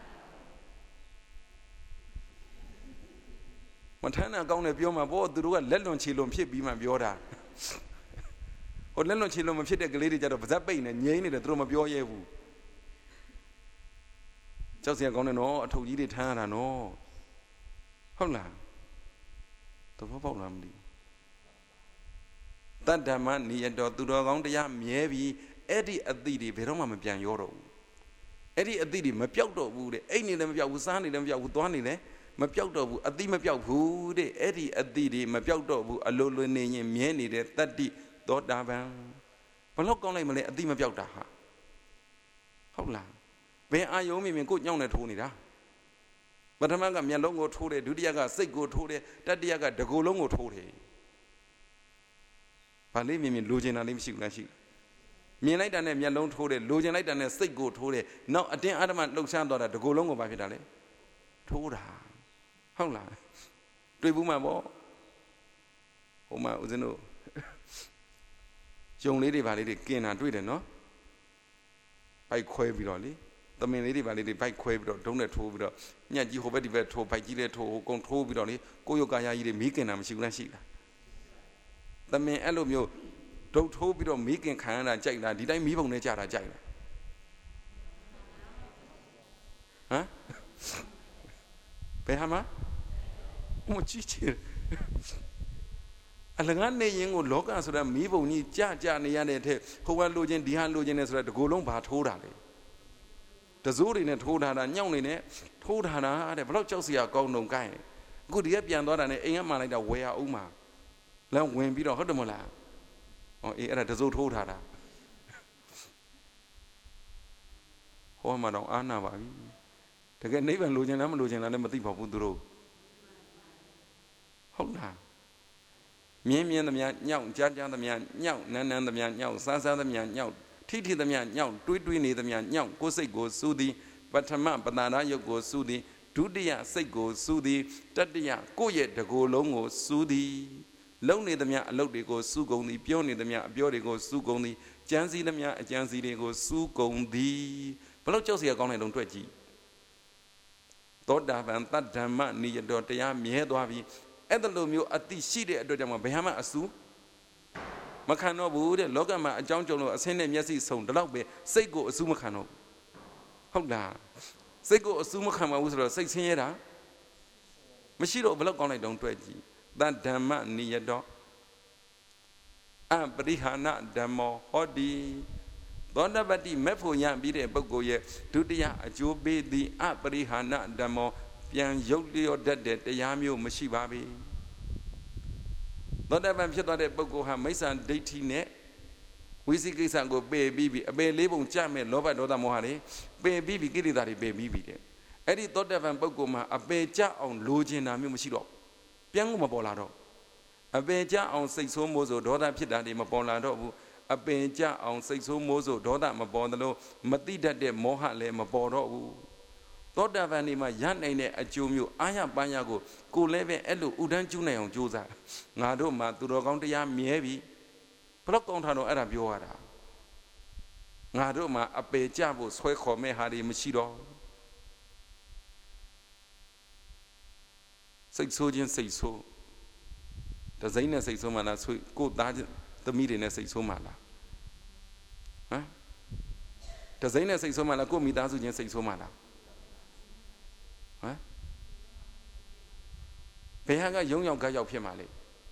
မထမ်းတာကောင်းတယ်ပြောမှာဗောသူတို့ကလက်လွန်ချီလွန်ဖြစ်ပြီးမှပြောတာဟိုလက်လွန်ချီလွန်မဖြစ်တဲ့ကလေးတွေကြတော့ပါဇက်ပိတ်နေငြိမ်းနေတယ်သူတို့မပြောရဲဘူးကြောက်စရာကောင်းတယ်နော်အထုပ်ကြီးတွေထမ်းရတာနော်ဟုတ်လားသဘောပေါက်လားမသိဘူးတတ္တမနိယတော်သူတော်ကောင်းတရားမြဲပြီးအဲ့ဒီအသည့်တွေဘယ်တော့မှမပြန်ရောတော့ဘူးအဲ့ဒီအသည့်တွေမပြောက်တော့ဘူးတဲ့အိတ်နေလည်းမပြောက်ဘူးစားနေလည်းမပြောက်ဘူးသွားနေလည်းမပြောက်တော့ဘူးအသည့်မပြောက်ဘူးတဲ့အဲ့ဒီအသည့်တွေမပြောက်တော့ဘူးအလိုလိုနေရင်မြဲနေတဲ့တတ္တိသောတာပန်ဘလို့ကောင်းလိုက်မလဲအသည့်မပြောက်တာဟာဟုတ်လားဘယ်အာယုံမြင်ကိုညောင်းနေထိုးနေတာပထမကမျက်လုံးကိုထိုးတယ်ဒုတိယကစိတ်ကိုထိုးတယ်တတိယကတကူလုံးကိုထိုးတယ်ဘာလေးမြင်လိုချင်တာလေးမရှိဘူးလားရှိမြင်လိုက်တာနဲ့မျက်လုံးထိုးတယ်လိုချင်လိုက်တာနဲ့စိတ်ကိုထိုးတယ်နောက်အတင်းအဓမ္မလှုပ်ရှားသွားတာတကူလုံးကိုဘာဖြစ်တာလဲထိုးတာဟုတ်လားတွေ့ဘူးမှာပေါ့ဟိုမှာဦးဇင်းတို့ယုံလေးတွေဘာလေးတွေกินတာတွေ့တယ်နော်ဘိုက်ခွဲပြီးတော့လေသမင်လေးတွေဘာလေးတွေဘိုက်ခွဲပြီးတော့ဒုံးနဲ့ထိုးပြီးတော့ညက်ကြီးဟိုဘက်ဒီဘက်ထိုးဘိုက်ကြီးလေးထိုးဟိုကုန်းထိုးပြီးတော့လေကိုယ့်ယောဂါယာကြီးတွေမီးกินတာမရှိဘူးလားရှိလားသမင်အဲ့လိုမျိုးဒုတ်ထိုးပြီးတော့မီးกินခံရတာကြိုက်လားဒီတိုင်းမီးပုံနဲ့ကြာတာကြိုက်လားဟမ်ဘယ်ဟာမမကြည့်ချင်အလငါနေရင်ကိုလောကဆိုတာမီးပုံကြီးကြာနေရတဲ့အထက်ဟိုကလိုချင်ဒီဟာလိုချင်နေဆိုတာတကူလုံးဘာထိုးတာလဲတစိုးတွေနဲ့ထိုးထားတာညောင်းနေနဲ့ထိုးထားတာတဲ့ဘလောက်ကြောက်စရာကောင်းတုံကိုင်းအခုဒီကပြန်သွားတာနဲ့အိမ်ကမှလိုက်တာဝယ်ရအောင်မှာလမ်းဝင်ပြီးတော့ဟုတ်တယ်မလားဟောအေးအဲ့ဒါတစိုးထိုးထားတာဟောမှတော့အာနာပါပြီတကယ်နိဗ္ဗာန်လိုချင်လားမလိုချင်လားလည်းမသိပါဘူးသူတို့ဟုတ်လားမြင်သမျှညောင်းကြားသမျှညောင်းနန်းသမျှညောင်းစားသမျှညောင်းထိသမျှညောင်းတွေးနေသမျှညောင်းကိုယ်စိတ်ကိုစူးသည်ပထမပဏာရယုတ်ကိုစူးသည်ဒုတိယစိတ်ကိုစူးသည်တတိယကိုယ့်ရဲ့တကိုယ်လုံးကိုစူးသည်လုံနေသမျှအလုပ်တွေကိုစူးကုန်သည်ပြောနေသမျှအပြောတွေကိုစူးကုန်သည်ကြံစည်သမျှအကြံစည်တွေကိုစူးကုန်သည်ဘလို့ကြောက်စရာကောင်းတဲ့လုံးတွေ့ကြည့်သောတာပန်တတ္ဓမ္မနိယတောတရားမြဲသွားပြီအဲ့ဒါလိုမျိုးအတိရှိတဲ့အတွက်ကြောင့်ဘယ်မှအဆူမခံတော့ဘူးတဲ့လောကမှာအကြောင်းကြုံလို့အဆင်းနဲ့မျက်စိစုံဒီလောက်ပဲစိတ်ကိုအဆူမခံတော့ဟုတ်လားစိတ်ကိုအဆူမခံပါဘူးဆိုတော့စိတ်ဆင်းရဲတာမရှိတော့ဘယ်လောက်ကောင်းလိုက်တုံးတွေ့ကြည့်တတ္ဓမ္မနိယတောအပရိဟာဏဓမ္မောဟောတိသောတပတ္တိမဲ့ဖို့ရပြီးတဲ့ပုဂ္ဂိုလ်ရဲ့ဒုတိယအကျိုးပေးသည်အပရိဟာဏဓမ္မောပြန်ရုပ်လျော့တတ်တဲ့တရားမျိုးမရှိပါဘူးသောတပန်ဖြစ်သွားတဲ့ပုဂ္ဂိုလ်ဟာမိစ္ဆာဒိဋ္ဌိနဲ့ဝိသိကိစ္စကိုပယ်ပြီးပြီအပယ်လေးပုံကြမဲ့လောဘဒေါသမောဟတွေပယ်ပြီးပြီကိလေသာတွေပယ်ပြီးပြီတဲ့အဲ့ဒီသောတပန်ပုဂ္ဂိုလ်မှာအပယ်ကြအောင်လိုချင်တာမျိုးမရှိတော့ပြန်ကိုမပေါ်လာတော့အပယ်ကြအောင်စိတ်ဆိုးမိုးဆိုဒေါသဖြစ်တာတွေမပေါ်လာတော့ဘူးအပင်ကြအောင်စိတ်ဆိုးမိုးဆိုဒေါသမပေါ်သလိုမတိတတ်တဲ့မောဟလည်းမပေါ်တော့ဘူးသောတာပန်ဒီမှာရနိုင်တဲ့အကျိုးမျိုးအာရပန်းရကိုလည်းပဲအဲ့လိုဥဒန်းကျူးနိုင်အောင်ကြိုးစားငါတို့မှာသူတော်ကောင်းတရားမြဲပြီဘလောက်ကောင်းတာတော့အဲ့ဒါပြောရတာငါတို့မှာအပေကြဖို့ဆွဲခေါ်မဲ့ဟာတွေမရှိတော့စိတ်ဆိုးခြင်းစိတ်ဆိုးတစိမ့်နဲ့စိတ်ဆိုးမှလားဆွေကိုသားသမီးတွေနဲ့စိတ်ဆိုးမှလားဟမ်တစိမ့်နဲ့စိတ်ဆိုးမှလားကိုမိသားစုချင်းစိတ်ဆိုးမှလားဟမ်ဘယ်ဟာကယုံရောက်ကြရောက်ဖြစ်မှာလဲ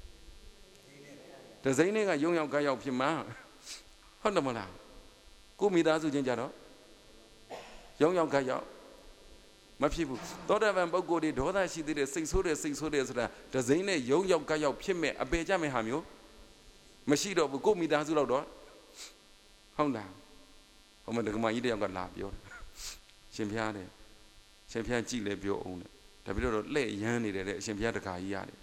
တစိမ့်နဲ့ကယုံရောက်ကြရောက်ဖြစ်မှာဟုတ်တယ်မလားကိုမိသားစုချင်းကြတော့ယုံရောက်ကြရောက်မဖြစ်ဘူးသောတာပန်ပုဂ္ဂိုလ်တွေဒေါသရှိသေးတယ်စိတ်ဆိုးတယ်ဆိုတာတစိမ့်နဲ့ယုံရောက်ကြရောက်ဖြစ်မဲ့အပေကြမဲ့ဟာမျိုးမရှိတော့ဘူးကိုမိသားစုတော့ဟုတ်လားဟိုမှာဒကမာကြီးတယောက်ကလာပြောတယ်ရှင်ဖျားတယ်ရှင်ဖျားကြည့်လဲပြောအောင်တယ်ဒါပြီးတော့လှဲ့ရမ်းနေတယ်တဲ့အရှင်ဖျားတကာကြီးရတယ်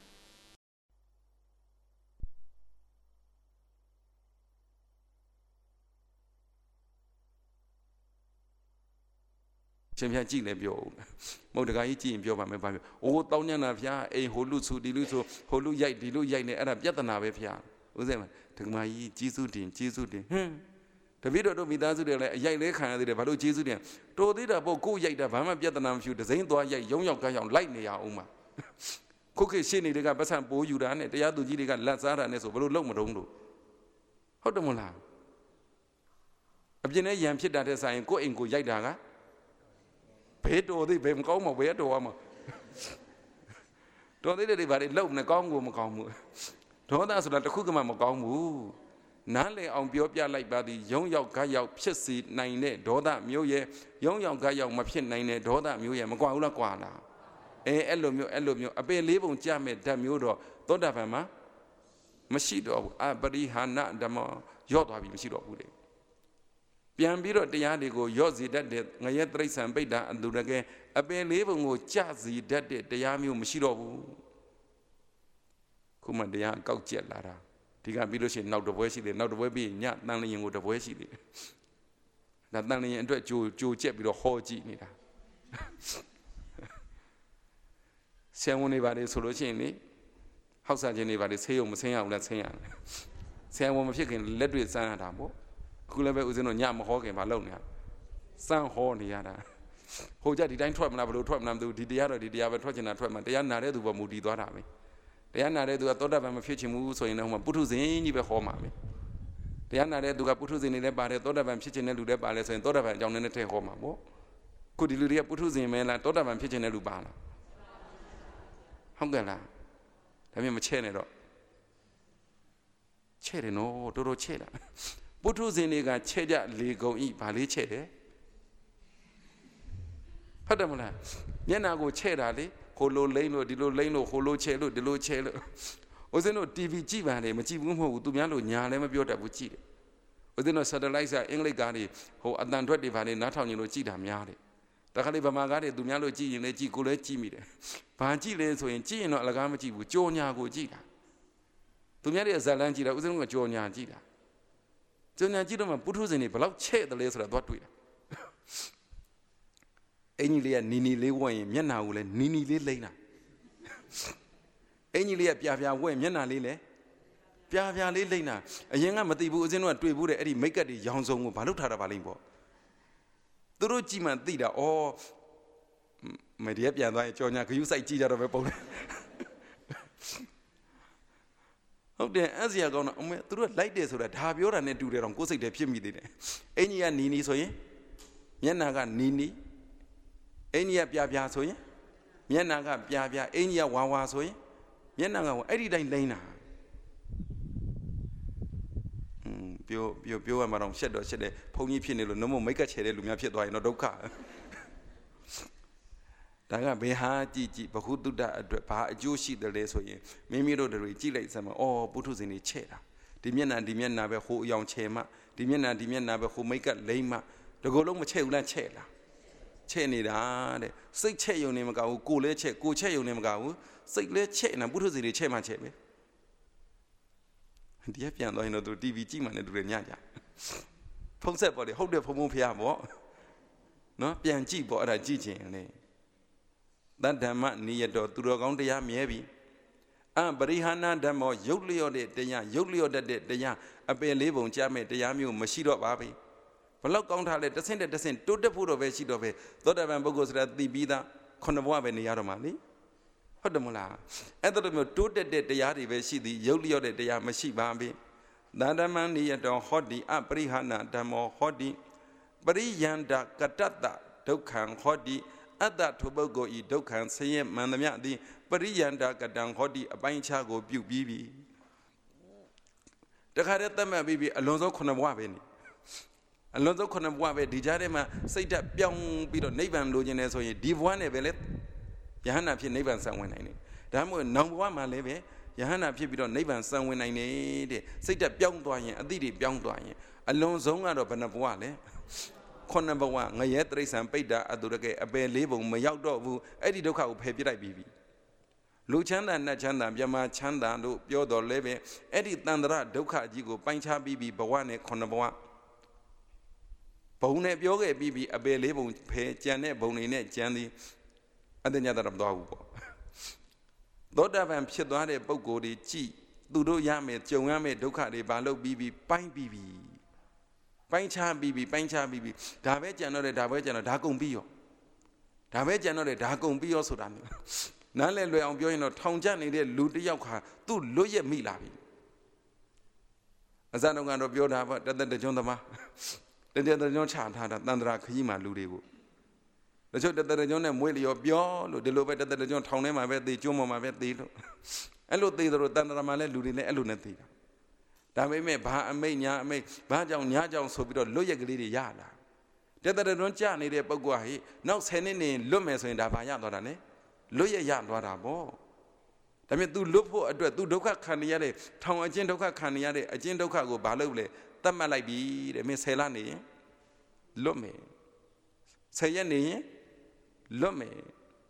ရှင်ဖျားကြည့်လဲပြောအောင်မဟုတ်တကာကြီးကြည့်ရင်ပြောပါမယ်ဘာပြောအိုးတောင်းညံ့တာဖျားအိမ်ဟိုလူစုဒီလူဆိုဟိုလူရိုက်ဒီလူရိုက်နေအဲ့ဒါပြဿနာပဲဖျားဦးစဲမဒကမာကြီးကျေးဇူးတင်ဟမ်တပည့်တော်တို့မိသားစုတွေလည်းအရိုက်လဲခံရသေးတယ်ဘာလို့ကျေးဇူးတင်တော်သေးတာပေါ့ကိုယ်ရိုက်တာဘာမှပြဿနာမရှိဘူးဒစိမ့်သွားရိုက်ရုံရောက်ကြရောက်လိုက်နေရအောင်မှာခုခေတ်ရှေ့နေတွေကပတ်စံပိုးယူတာနဲ့တရားသူကြီးတွေကလက်စားတာနဲ့ဆိုဘလို့လုံးမတုံးလို့ဟုတ်တယ်မလားအပြင်နဲ့ရံဖြစ်တာတဲ့ဆိုင်ကိုယ့်အိမ်ကိုရိုက်တာကဘယ်တော်သေးဘယ်မကောင်းမဘယ်တော်ရမှာတော်သေးတယ်တွေဘာတွေလုံနေကောင်းကိုမကောင်းဘူးဒေါသဆိုတာတစ်ခုကမှမကောင်းဘူးနားလည်အောင်ပြောပြလိုက်ပါသည်ယုံရောက်ဂတ်ရောက်ဖြစ်စေနိုင်တဲ့ဒေါသမျိုးရဲ့ယုံရောက်ဂတ်ရောက်မဖြစ်နိုင်တဲ့ဒေါသမျိုးရဲ့မကွာဘူးလားကွာလားအဲ့လိုမျိုးအပင်လေးပုံကြမဲ့ဓာတ်မျိုးတော့သောတာပန်မှာမရှိတော့ဘူးအပရိဟာဏဓမ္မရော့သွားပြီမရှိတော့ဘူးလေပြန်ပြီးတော့တရားတွေကိုရော့စီတတ်တဲ့ငရဲတိရစ္ဆာန်ပိဋ္ဌာအတူတကယ်အပင်လေးပုံကိုကြစီတတ်တဲ့တရားမျိုးမရှိတော့ဘူးခုမှတရားကောက်ကျက်လာတာဒီကပြီးလို့ရှိရင်နောက်တစ်ပွဲရှိတယ်နောက်တစ်ပွဲပြီးညတန်လျင်ကိုတစ်ပွဲရှိတယ်ဒါတန်လျင်အတွက်ကြိုကျက်ပြီးတော့ဟောကြည့်နေတာဆံဝင်နေပါလေဆိုလို့ရှိရင်လေဟောက်စားခြင်းနေပါလေဆေးရုံမဆင်းရအောင်လဲဆင်းရတယ်ဆံဝင်မဖြစ်ခင်လက်တွေ့စမ်းရတာပေါ့အခုလည်းပဲဦးဇင်းတို့ညမဟောခင်မလုပ်နေရစမ်းဟောနေရတာဟိုကြဒီတိုင်းထွက်မလားဘလို့ထွက်မလားမသိဘူးဒီတရားတော့ဒီတရားပဲထွက်ချင်တာထွက်မှာတရားနာတဲ့သူပေါ်မူတည်သွားတာပဲတရားနာတဲ့သူကသောတာပန်မဖြစ်ချင်ဘူးဆိုရင်တော့ပုထုဇဉ်ကြီးပဲဟောမှာပဲတရားနာတဲ့သူကပုထုဇဉ်တွေလည်းပါတယ်သောတာပန်ဖြစ်ချင်တဲ့လူလည်းပါလဲဆိုရင်သောတာပန်အကြောင်းနဲ့ထည့်ဟောမှာပေါ့ခုဒီလူတွေကပုထုဇဉ်မဲလားသောတာပန်ဖြစ်ချင်တဲ့လူပါလားဟုတ်ကဲ့လားဒါမျိုးမချဲ့နဲ့တော့ချဲ့တယ်နော်တော်တော်ချဲ့တာပုထုဇဉ်တွေကချဲ့ကြလေကုန်ဤဘာလေးချဲ့တယ်ဟုတ်တယ်မလားမျက်နာကိုချဲ့တာလေဟိုလိုလိမ့်လို့ဒီလိုလိမ့်လို့ဟိုလိုချဲလို့ဒီလိုချဲလို့ဦးဇင်းတို့ TV ကြည့်ပါလေမကြည့်ဘူးမဟုတ်ဘူးသူများလို့ညာလည်းမပြောတတ်ဘူးကြည့်တယ်ဦးဇင်းတို့ satellite စာအင်္ဂလိပ်ကားတွေဟိုအတန်ထွက်တွေပါလေနားထောင်နေလို့ကြည့်တာများတယ်တခါလေဗမာကားတွေသူများလို့ကြည့်ရင်လည်းကြည့်ကိုလည်းကြည့်မိတယ်ဘာကြည့်လဲဆိုရင်ကြည့်ရင်တော့အလကားမကြည့်ဘူးကြောညာကိုကြည့်တာသူများရဲ့ဇာလန်းကြည့်တာဦးဇင်းတို့ကကြော်ညာကြည့်တာကြော်ညာကြည့်တော့မှပုထုဇဉ်တွေဘလောက်ချဲ့တယ်လဲဆိုတာသွားတွေ့တာအင်ကြီးလေးကနီနီလေးဝတ်ရင်မျက်နှာကိုလည်းနီနီလေးလိမ့်တာအင်ကြီးလေးကပြာပြာဝတ်မျက်နှာလေးလည်းပြာပြာလေးလိမ့်တာအရင်ကမသိဘူးဦးဇင်းတို့ကတွေ့ဘူးတဲ့အဲ့ဒီမိတ်ကပ်တွေရောင်စုံကိုဘာလို့ထားတာပါလိမ့်ပေါ့သူတို့ကြည့်မှသိတာဩမဒီကပြန်သွားရင်ကြော်ညာဂယုစိုက်ကြည့်ကြတော့ပဲပုံတယ်ဟုတ်တယ်အဲ့စီကောင်းတော့အမေသူတို့လိုက်တယ်ဆိုတာဒါပြောတာနဲ့တူတယ်တော့ကိုယ်စိတ်တည်းဖြစ်မိသေးတယ်အင်ကြီးကနီနီဆိုရင်မျက်နှာကနီနီအင်ကြီးကပြပြဆိုရင်မျက်နှာကပြပြအင်ကြီးကဝါဝါဆိုရင်မျက်နှာကအဲ့ဒီတိုင်းလိမ့်တာပြောရမှာတော့ရှက်တော့ရှက်တယ်ဘုံကြီးဖြစ်နေလို့နှုတ်မိတ်ကချဲတဲ့လူများဖြစ်သွားရင်တော့ဒုက္ခဒါကဘေဟာကြည့်ဘဟုတုတ္တအတွက်ဘာအကျိုးရှိတယ်လဲဆိုရင်မိမိတို့တွေကြည့်လိုက်စမ်းမအော်ပုထုဇဉ်တွေချဲ့တာဒီမျက်နှာပဲဟိုအယောင်ချဲ့မှဒီမျက်နှာပဲဟိုမိတ်ကလိမ့်မှတကူလုံးမချဲ့ဘူးလားချဲ့လားချဲ့နေတာတဲ့စိတ်ချဲ့ယုံနေမကဘူးကိုလည်းချဲ့ကိုချဲ့ယုံနေမကဘူးစိတ်လည်းချဲ့နေပုထုဇဉ်တွေချဲ့မှချဲ့ပဲဒီကပြန်သွားရင်တော့သူ TV ကြည့်မှလည်းသူတွေညကြဖုံးဆက်ပေါ့လေဟုတ်တယ်ဖုံဖျားပေါ့နော်ပြန်ကြည့်ပေါ့အဲ့ဒါကြည့်ချင်လေတဓမ္မနိယတောသူတော်ကောင်းတရားမြဲပြီပရိဟာဏဓမ္မောရုပ်လျော့တဲ့တရားရုပ်လျော့တတ်တဲ့တရားအပယ်လေးပုံကြားမဲ့တရားမျိုးမရှိတော့ပါဘူးဘလောက်ကောင်းထားလဲတဆင့်တိုးတက်ဖို့တော့ပဲရှိတော့ပဲသောတာပန်ပုဂ္ဂိုလ်ဆိုတာသိပြီးသားခုနှစ်ဘဝပဲနေရတော့မှာလေဟုတ်တယ်မလားအဲ့ဒါလိုမျိုးတိုးတက်တဲ့တရားတွေပဲရှိသည်ရုပ်လျော့တဲ့တရားမရှိပါဘူးသာဓမ္မနိယတောဟောတိပရိဟာဏဓမ္မောဟောတိပရိယန္တကတ္တဒုက္ခံဟောတိအတ္တထုပုဂ္ဂိုလ်ဤဒုက္ခံဆင်းရဲမှန်သမျှသည်ပရိယန္တကတံဟောတိအပိုင်းခြားကိုပြုပြီးပြီတခါတည်းသတ်မှတ်ပြီးပြီအလွန်ဆုံး9ဘဝပဲနေအလွန်ဆုံး9ဘဝပဲဒီကြားထဲမှာစိတ်ဓာတ်ပြောင်းပြီးတော့နိဗ္ဗာန်လိုချင်တယ်ဆိုရင်ဒီဘဝနဲ့ပဲလေယဟန္တာဖြစ်နိဗ္ဗာန်ဆံဝင်နိုင်တယ်ဒါမှမဟုတ်နောင်ဘဝမှာလည်းပဲယဟန္တာဖြစ်ပြီးတော့နိဗ္ဗာန်ဆံဝင်နိုင်တယ်စိတ်ဓာတ်ပြောင်းသွားရင်အတိတွေပြောင်းသွားရင်အလွန်ဆုံးကတော့ဘယ်နှဘဝလဲခုနှစ်ဘဝငရဲတိရစ္ဆာန်ပိတ္တာအတုရကေအပယ်လေးပုံမရောက်တော့ဘူးအဲ့ဒီဒုက္ခကိုဖယ်ပြလိုက်ပြီးပြီလူချမ်းသာနတ်ချမ်းသာမြမချမ်းသာလို့ပြောတော်လဲပဲအဲ့ဒီတန္တရဒုက္ခကြီးကိုပိုင်းခြားပြီးဘဝနဲ့ခုနှစ်ဘဝဘုံနဲ့ပြောခဲ့ပြီးအပယ်လေးပုံဖယ်ကြံတဲ့ဘုံတွေနဲ့ကြံသည်အတ္တညတရမတော်ဘူးပေါ့သောတာပန်ဖြစ်သွားတဲ့ပုဂ္ဂိုလ်တွေကြည်သူတို့ရမယ်ကြုံရမယ်ဒုက္ခတွေဘာလို့ပြီးပိုင်းပြီးပိုင်းခြားပြီးဒါပဲကြံတော့တယ်ဒါပဲကြံတော့ဒါကုန်ပြီးရောဒါပဲကြံတော့တယ်ဒါကုန်ပြီးရောဆိုတာမျိုးနားလဲလွယ်အောင်ပြောရင်တော့ထောင်ကျနေတဲ့လူတစ်ယောက်ခါသူ့လွတ်ရက်မိလာပြီအစတုန်းကတော့ပြောတာပေါ့တကြွသမားတကြွချထားတာတန္တရာခကြီးမှလူတွေကိုတချို့တကြွနဲ့မွေးလျော်ပြောလို့ဒီလိုပဲတကြွထောင်ထဲမှာပဲသေကျွန်းပေါ်မှာပဲသေလို့အဲ့လိုသေတော့တန္တရာမှာလဲလူတွေလည်းအဲ့လိုနဲ့သေတာဒါပေမဲ့ဘာအမိတ်ညာအမိတ်ဘာကြောင့်ညာကြောင့်ဆိုပြီးတော့လွတ်ရက်ကလေးတွေရလာတတွန်းကြနေတဲ့ပုဂ္ဂိုလ်ဟာဟိနောက်10နှစ်နေလွတ်မယ်ဆိုရင်ဒါဘာရသွားတာလဲလွတ်ရသွားတာပေါ့ဒါပေမဲ့ तू လွတ်ဖို့အတွက် तू ဒုက္ခခံနေရတဲ့ထောင်အကျဉ်းဒုက္ခခံနေရတဲ့အကျဉ်းဒုက္ခကိုဘာလုပ်လဲသတ်မှတ်လိုက်ပြီတဲ့မင်း10လနေရင်လွတ်မယ်10ရက်နေရင်လွတ်မယ်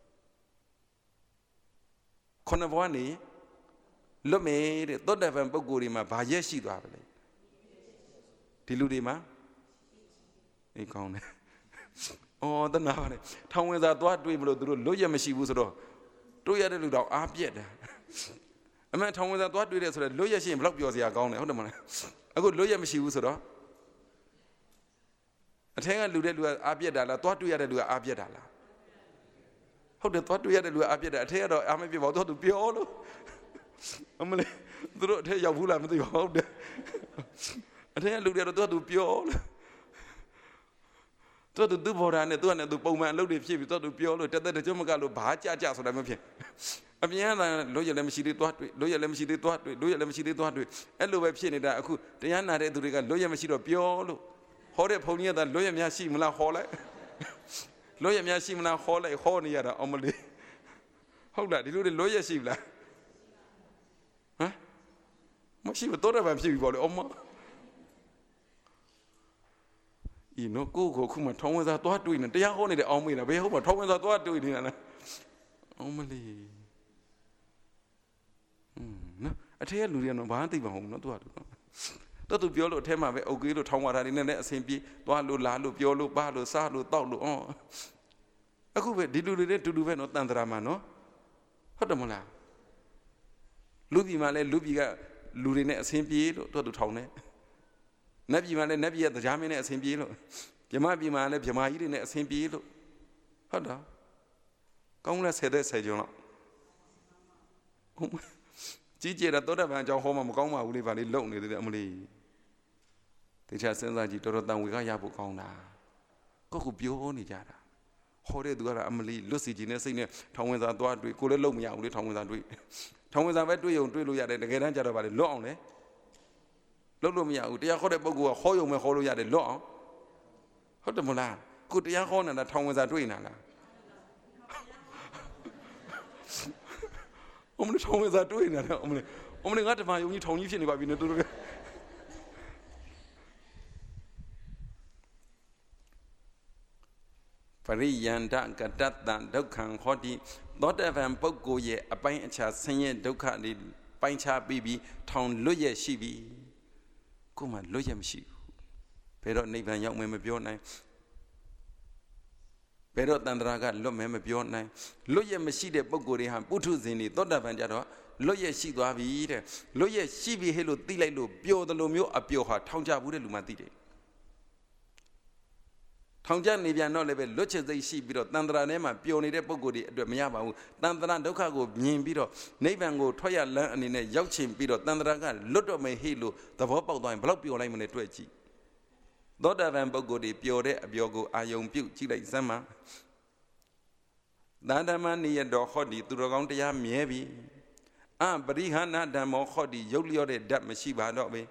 9ဘဝနေလွတ်မယ်တဲ့သောတာပန်ပုဂ္ဂိုလ်တွေမှာဘာရက်ရှိသွားပါလဲဒီလူတွေမှာအေးကောင်းတယ်အော်တနာပါလေထောင်ဝင်စာသွားတွေးမလို့သူတို့လွတ်ရက်မရှိဘူးဆိုတော့တွေးရတဲ့လူတော့အားပြက်တယ်အမှန်ထောင်ဝင်စာသွားတွေးတယ်ဆိုတော့လွတ်ရက်ရှိရင်ဘယ်လောက်ပျော်စရာကောင်းတယ်ဟုတ်တယ်မလားအခုလွတ်ရက်မရှိဘူးဆိုတော့အထက်ကလူတဲ့လူကအားပြက်တာလားသွားတွေးရတဲ့လူကအားပြက်တာလားဟုတ်တယ်သွားတွေးရတဲ့လူကအားပြက်တာအထက်ကတော့အားမပြက်ပါဘူးသူပြောလို့အမလေးသူတို့အထက်ရောက်ဘူးလားမသိပါဘူးဟုတ်တယ်အထက်ကလူတွေတော့သူပြောလို့သူဘော်ဒါနဲ့သူကလည်းသူပုံမှန်အလုပ်တွေဖြစ်ပြီးသူပြောလို့တက်ကြွမကလို့ဘာကြဆိုတာမျိုးဖြစ်အပြင်ကလို့ရလည်းမရှိသေးသွားတွေ့လို့ရလည်းမရှိသေးသွားတွေ့လို့ရလည်းမရှိသေးသွားတွေ့အဲ့လိုပဲဖြစ်နေတာအခုတရားနာတဲ့သူတွေကလို့ရမရှိတော့ပြောလို့ဟောတဲ့ဘုန်းကြီးကလို့ရများရှိမလားဟောလိုက်လို့ရများရှိမလားဟောလိုက်ဟောနေရတာအမလေးဟုတ်လားဒီလိုတွေလို့ရရှိလားဟမ်မရှိဘူးတော့တယ်ဖြစ်ပြီပေါ့လေအမဤနော်ကိုခုမှထောင်းဝင်စားသွားတွေ့နေတရားဟောနေတယ်အောင်မေးတာဘယ်ဟုတ်မှာထောင်းဝင်စားသွားတွေ့နေတာလဲအောင်မလေးနော်အထက်ကလူတွေကတော့ဘာမှသိမဟုတ်ဘူးနော်သူကတော့သူပြောလို့အထက်မှာပဲအုပ်ကြီးလို့ထောင်းဝါတာတွေနဲ့လည်းအဆင်ပြေသွားလို့လာလို့ပြောလို့ပါလို့စားလို့တောက်လို့အခုပဲဒီလူတွေနဲ့တူတူပဲနော်တန်တရာမှာနော်ဟုတ်တယ်မလားလူပြည်မှာလည်းလူပြည်ကလူတွေနဲ့အဆင်ပြေလို့သူထောင်းနေနတ်ပြည်မှာလည်းနတ်ပြည်ရဲ့တရားမင်းနဲ့အဆင်ပြေလို့ဗမာပြည်မှာလည်းဗမာကြီးတွေနဲ့အဆင်ပြေလို့ဟုတ်တော့ကောင်းလားဆယ်တဲ့ဆယ်ကျော်တော့ကြီးကျယ်တာသောတာပန်အကြောင်းဟောမှမကောင်းပါဘူးလေဗာလေလုံနေတယ်အမလေးတေချာစဉ်းစားကြည့်တော်တော်တန်ဝေကရဖို့ကောင်းတာကိုကပြောနေကြတာဟောတဲ့သူကတော့အမလေးလွတ်စီခြင်းနဲ့စိတ်နဲ့ထောင်ဝင်စာသွားတွေ့ကိုလည်းလုံမရဘူးလေထောင်ဝင်စာတွေ့ထောင်ဝင်စာပဲတွေ့ုံတွေ့လို့ရတယ်တကယ်တမ်းကြတော့ဗာလေလွတ်အောင်လေလုံလို့မရဘူးတရားဟောတဲ့ပုဂ္ဂိုလ်ကဟောယုံမဲ့ဟောလို့ရတယ်လွတ်အောင်ဟုတ်တယ်မလားကိုတရားဟောနေတာထောင်ဝင်စာတွေ့နေတာလား我们的ထောင်ဝင်စာတွေ့နေတာလေ我们ငါတမယုံကြီးထောင်ကြီးဖြစ်နေပါပြီနော်သူတို့ပရိယန္တကတ္တတံဒုက္ခံဟောတိသောတပန်ပုဂ္ဂိုလ်ရဲ့အပိုင်းအခြားဆင်းရဲဒုက္ခတွေပိုင်းခြားပြီးထောင်လွတ်ရရှိပြီကိုမှလွတ်ရမရှိဘူးဘယ်တော့နိဗ္ဗာန်ရောက်မယ်မပြောနိုင်ဘယ်တော့တန်ត្រာကလွတ်မယ်မပြောနိုင်လွတ်ရမရှိတဲ့ပုဂ္ဂိုလ်တွေဟာပုထုဇဉ်တွေသောတပန်ကြတော့လွတ်ရရှိသွားပြီတဲ့လွတ်ရရှိပြီဟဲ့လို့သိလိုက်လို့ပျော်တယ်လို့မျိုးအပျော်ဟာထောင်ကြဘူးတဲ့လူမှသိတယ်ထောင်ကြနေပြန်တော့လည်းပဲလွတ်ချစိတ်ရှိပြီးတော့တန်ត្រာထဲမှာပျော်နေတဲ့ပုဂ္ဂိုလ်တွေအတွက်မရပါဘူးတန်ត្រာဒုက္ခကိုမြင်ပြီးတော့နိဗ္ဗာန်ကိုထွက်ရလမ်းအနေနဲ့ရောက်ချင်ပြီးတော့တန်ត្រာကလွတ်တော့မယ်ဟဲ့လို့သဘောပေါက်သွားရင်ဘယ်လောက်ပျော်လိုက်မလဲတွေ့ကြည့်သောတာပန်ပုဂ္ဂိုလ်တွေပျော်တဲ့အပျော်ကိုအာယုံပြုတ်ကြည့်လိုက်စမ်းပါသာဓမ္မနိယတော်ဟောဒီသူတော်ကောင်းတရားမြဲပြီပရိဟဏဓမ္မောဟောဒီရုပ်လျော့တဲ့ဓာတ်မရှိပါတော့ပဲ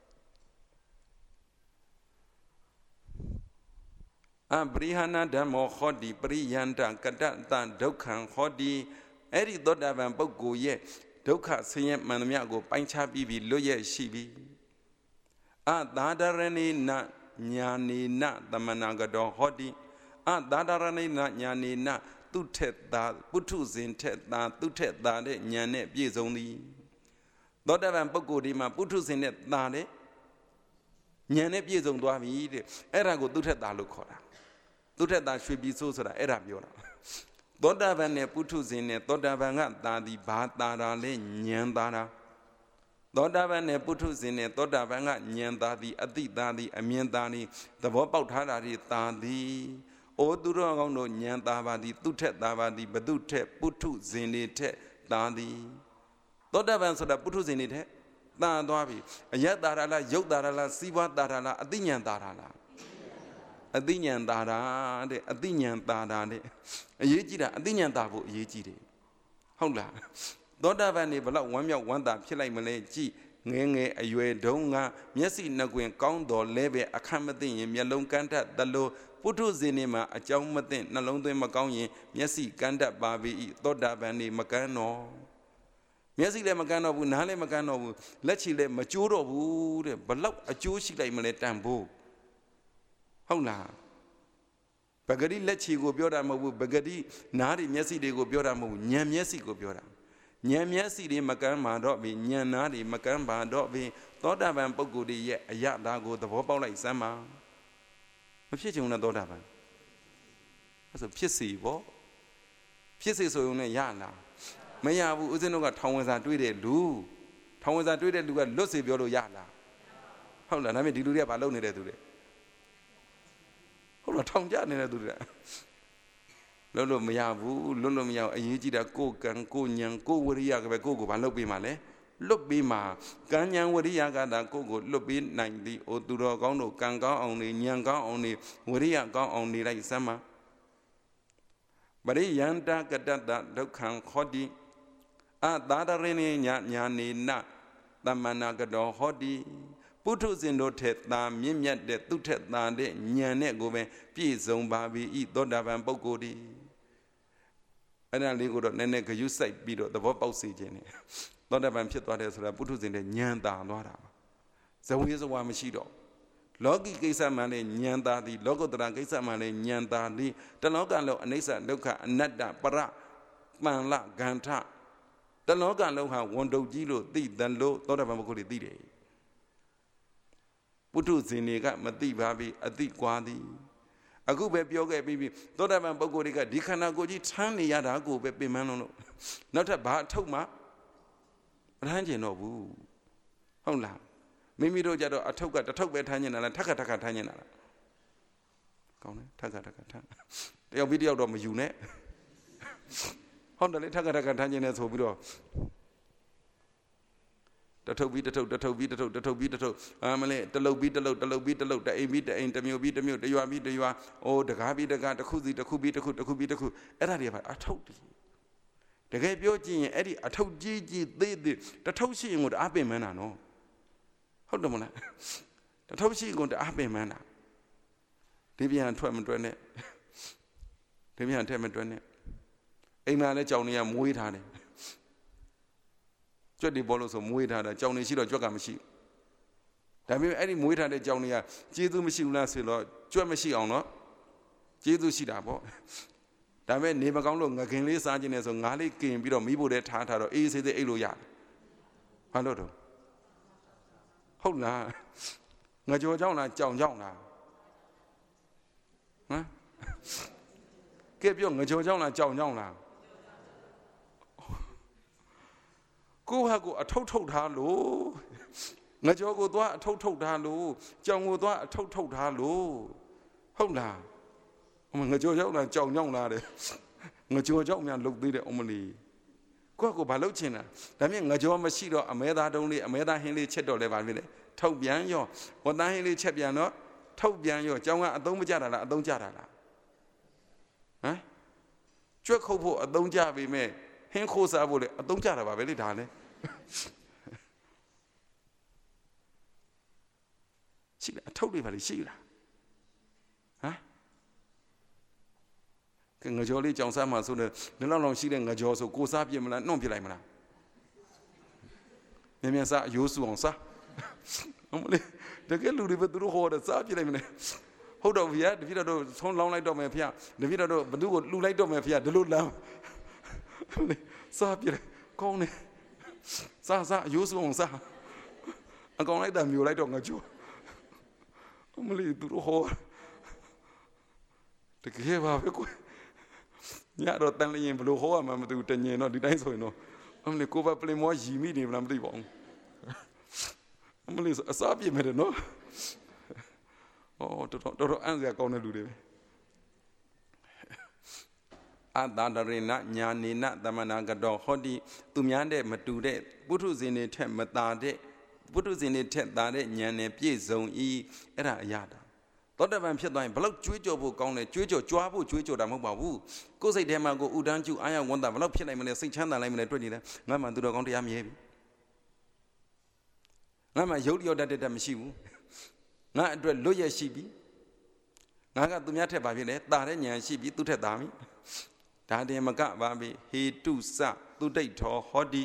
ပရိဟဏဓမ္မောဟောဒီပရိယန္တကတ္တတံဒုက္ခံဟောဒီအဲ့ဒီသောတာပန်ပုဂ္ဂိုလ်ရဲ့ဒုက္ခဆင်းရဲမှန်သမျှကိုပိုင်းခြားပြီးလွတ်ရရှိပြီသာဒရဏိနညာနေနသမနာကတော်ဟောတိသာဒရဏိနညာနေနသူထက်သာပုထုဇဉ်ထက်သာသူထက်သာတဲ့ဉာဏ်နဲ့ပြည့်စုံသည်သောတာပန်ပုဂ္ဂိုလ်ဒီမှာပုထုဇဉ်နဲ့သာတဲ့ဉာဏ်နဲ့ပြည့်စုံသွားပြီတဲ့အဲ့ဒါကိုသူထက်သာလို့ခေါ်တာသူထက်သာရွှေပြည်စိုးဆိုတာအဲ့ဒါပြောတာသောတာပန်နဲ့ပုထုဇဉ်နဲ့သောတာပန်ကသာသည်ဘာသာတာလဲဉာဏ်သာတာသောတာပန်နဲ့ပုထုဇဉ်နဲ့သောတာပန်ကဉာဏ်သာသည်အတိသာသည်အမြင်သာသည်သဘောပေါက်ထားတာတွေသာသည်အိုသူတော်ကောင်းတို့ဉာဏ်သာပါသည်သူထက်သာပါသည်ဘသူထက်ပုထုဇဉ်တွေထက်သာသည်သောတာပန်ဆိုတာပုထုဇဉ်တွေထက်သာသွားပြီအယတ္တာရလားယုတ်တာရလားစီးပွားတာရလားအသိဉာဏ်တာရလားအသိဉာဏ်တာတာတဲ့အသိဉာဏ်တာတာတဲ့အရေးကြီးတာအသိဉာဏ်တာဖို့အရေးကြီးတယ်ဟုတ်လားသောတာပန်နေဘလောက်ဝမ်းမြောက်ဝမ်းသာဖြစ်လိုက်မလဲကြည်ငယ်ငယ်အရွယ်တုန်းကမျက်စိနှကွင်ကောင်းတော်လဲပဲအခက်မသိရင်မျက်လုံးကန်းတတ်သလိုပုထုဇဉ်နေမှာအကြောင်းမသိနှလုံးသွင်းမကောင်းရင်မျက်စိကန်းတတ်ပါပြီသောတာပန်နေမကန်းတော့မျက်စိလည်းမကန်းတော့ဘူးနားလည်းမကန်းတော့ဘူးလက်ချီလည်းမကျိုးတော့ဘူးတဲ့ဘလောက်အကျိုးရှိလိုက်မလဲတန်ဖို့ဟုတ်လားပဂတိလက်ချီကိုပြောတာမဟုတ်ဘူးပဂတိနားတွေမျက်စိတွေကိုပြောတာမဟုတ်ဘူးဉာဏ်မျက်စိကိုပြောတာဉာဏ်မျက်စိတွေမကန်းပါတော့ပြီဉာဏ်နာတွေမကန်းပါတော့ပြီသောတာပန်ပုဂ္ဂိုလ်တွေရဲ့အယတာကိုသဘောပေါက်လိုက်စမ်းပါမဖြစ်ချင်ဘူးလားသောတာပန်အဲ့ဆိုဖြစ်စီပေါ့ဖြစ်စီဆိုရုံနဲ့ရလားမရဘူးဦးဇင်းတို့ကထောင်ဝင်စာတွေးတဲ့လူထောင်ဝင်စာတွေးတဲ့လူကလွတ်စေပြောလို့ရလားဟုတ်လားဒါပေမဲ့ဒီလူတွေကဘာလုပ်နေတဲ့သူတွေဟုတ်လားထောင်ကြနေတဲ့သူတွေလွတ်လို့မရဘူးလွတ်လို့မရဘူးအရေးကြီးတာကိုယ်ကံကိုယ်ဉာဏ်ကိုယ်ဝရိယကပဲကိုယ်ကိုဘာလုပ်ပေးမှာလဲလွတ်ပေးမှာကံဉာဏ်ဝရိယကတာကိုယ်ကိုလွတ်ပေးနိုင်သည်အိုသူတော်ကောင်းတို့ကံကောင်းအောင်နေဉာဏ်ကောင်းအောင်နေဝရိယကောင်းအောင်နေလိုက်စမ်းပါပရိယန္တကတ္တတဒုက္ခံဟောတိသာဒရဏိညာနေနသမနာကတော်ဟောတိပုထုဇဉ်တို့ထက်သာမြင့်မြတ်တဲ့သူထက်သာတဲ့ဉာဏ်နဲ့ကိုပဲပြည့်စုံပါပြီဤသောတာပန်ပုဂ္ဂိုလ်ဒီအဲ့ဒါလေးကိုတော့နည်းနည်းဂယုစိုက်ပြီးတော့သဘောပေါက်စေခြင်းနဲ့သောတာပန်ဖြစ်သွားတယ်ဆိုတာပုထုဇဉ်တဲ့ဉာဏ်သာသွားတာပါဇဝေဇဝါမရှိတော့လောကီကိစ္စမှလည်းဉာဏ်သာသည်လောကုတ္တရာကိစ္စမှလည်းဉာဏ်သာသည်တလောကလုံးအနိစ္စဒုက္ခအနတ္တပရပန်လဂန္ဓတတလောကလုံးဟာဝန်တုပ်ကြီးလို့သိတယ်လို့သောတာပန်ပုဂ္ဂိုလ်တွေသိတယ်ပုထုဇဉ်တွေကမသိပါပြီအသိကွာသည်အခုပဲပြောခဲ့ပြီးပြီသောတာပန်ပုဂ္ဂိုလ်တွေကဒီခန္ဓာကိုယ်ကြီးထမ်းနေရတာကိုပဲပင်ပန်းလို့နောက်ထပ်ဘာအထုတ်မှမထမ်းကျင်တော့ဘူးဟုတ်လားမိမိတို့ကြတော့အထုပ်ကတစ်ထုပ်ပဲထမ်းကျင်တာလားထက်ခါထမ်းကျင်တာလားကောင်းတယ်ထက်ခါထမ်းတယောက်ပြီးတယောက်တော့မယူနဲ့ဟုတ်တယ်လေထက်ခါထမ်းကျင်နေဆိုပြီးတော့တထုပ်ပြီးတထုပ်မလဲတလုတ်ပြီးတလုတ်တအိမ်ပြီးတအိမ်တမျိုးပြီးတမျိုးတရွာပြီးတရွာအိုးတကားပြီးတကားတစ်ခုစီတစ်ခုပြီးတစ်ခုအဲ့ဒါတွေပါအထုပ်တကယ်ပြောကြည့်ရင်အဲ့ဒီအထုပ်ကြီးသေးတထုပ်ရှိရင်ကိုတအားပင်မန်းတာနော်ဟုတ်တယ်မလားတထုပ်ရှိကိုတအားပင်မန်းတာဒီပြန်ထွက်မတွက်နဲ့ဒီပြန်ထက်မတွက်နဲ့အိမ်မှာလည်းကြောင်နေရမွေးထားတယ်ကြွက်ဒီဘောလို့ဆိုမွေးထားတာကြောင်နေရှိတော့ကြွက်ကမရှိဒါပေမဲ့အဲ့ဒီမွေးထားတဲ့ကြောင်တွေကကျေးဇူးမရှိဘူးလားဆိုတော့ကြွက်မရှိအောင်တော့ကျေးဇူးရှိတာပေါ့ဒါပေမဲ့နေမကောင်းလို့ငခင်လေးစားခြင်းနဲ့ဆိုငါးလေးกินပြီးတော့မိဖို့တဲ့ထားတော့အေးဆေးဆေးအိတ်လို့ရတယ်ဘာလို့တော့ဟုတ်လားငကြောကြောင်လားကြောင်ကြောင်လားဟမ်ကဲပြောငကြောကြောင်လားကြောင်ကြောင်လားကိုဟာကိုအထုတ်ထားလို့ငကြောကိုသွားအထုတ်ထားလို့ကြောင်ကိုသွားအထုတ်ထားလို့ဟုတ်လားငကြောကြောင်လားကြောင်ကြောင်လားတဲ့ငကြောကြောင်များလုတ်သေးတယ်အမလီကိုကဘာလုတ်ချင်တာဒါမြင်ငကြောမရှိတော့အမဲသားတုံးလေးအမဲသားဟင်းလေးချက်တော့လဲပါပြီလေထုတ်ပြန်ရောဝတ်သားဟင်းလေးချက်ပြန်တော့ထုတ်ပြန်ရောကြောင်ကအသုံးမကျတာလားအသုံးကျတာလားဟမ်ကြွက်ခုတ်ဖို့အသုံးကျပြီမဲ့ဟင်းခိုးစားဖို့လေအသုံးကျတာပါပဲလေဒါလေရှိလားအထုတ်တွေပါလေရှိလားဟမ်ငကြောလေးကြောင်စားမှဆိုတော့လောင်ရှိတဲ့ငကြောဆိုကိုစားပြစ်မလားနှုတ်ပြလိုက်မလားမြန်စားအယိုးစုအောင်စားအမလေးတကယ်လူတွေပဲသူတို့ဟောတယ်စားပြစ်လိုက်မလဲဟုတ်တော့ဗျာတပည့်တော်ဆုံးလောင်းလိုက်တော့မယ်ဖေတပည့်တော်ဘသူကိုလှူလိုက်တော့မယ်ဖေဒီလိုလမ်းစားပြစ်လိုက်ကောင်းတယ်စားအယိုးစုအောင်စားအကောင်လိုက်တာမျိုးလိုက်တော့ငကြောအမလေးသူတို့ဟောတကယ်ပါပဲကိုညတော့တန်လျင်ဘလို့ဟောရမှမသိဘူးတညင်တော့ဒီတိုင်းဆိုရင်တော့အမလေးကိုပါပလင်မောရီမိနေမလားမသိပါဘူးအမလေးအစားပြည့်မယ်နော်တော်အံ့စရာကောင်းတဲ့လူတွေပဲအတ္တဒရေနညာနေနသမနာကတော်ဟောဒီသူများတဲ့မတူတဲ့ပုထုဇဉ်တွေထက်မသာတဲ့ပုထုဇဉ်တွေထက်သာတဲ့ဉာဏ်နဲ့ပြည့်စုံဤအဲ့ဒါအရာတာသောတပန်ဖြစ်သွားရင်ဘလောက်ကြွေးကြော်ဖို့ကောင်းတယ်ကြွေးကြော်ကြွားဖို့ကြွေးကြော်တာမဟုတ်ပါဘူးကိုယ်စိတ်ထဲမှာကိုဥဒန်းကျူအာရဝန်တာဘလောက်ဖြစ်နိုင်မလဲစိတ်ချမ်းသာနိုင်မလဲတွေ့နေတယ်ငါမှသူတော်ကောင်းတရားမြဲပြီငါမှရုပ်လျော့တတ်မရှိဘူးငါအတွက်လွတ်ရရှိပြီငါကသူများထက်ပါဖြစ်တယ်တာတဲ့ဉာဏ်ရှိပြီသူထက်သာပြီဒါတင်မကပါပြီဟေတုစသူတိတ်ထောဟောတိ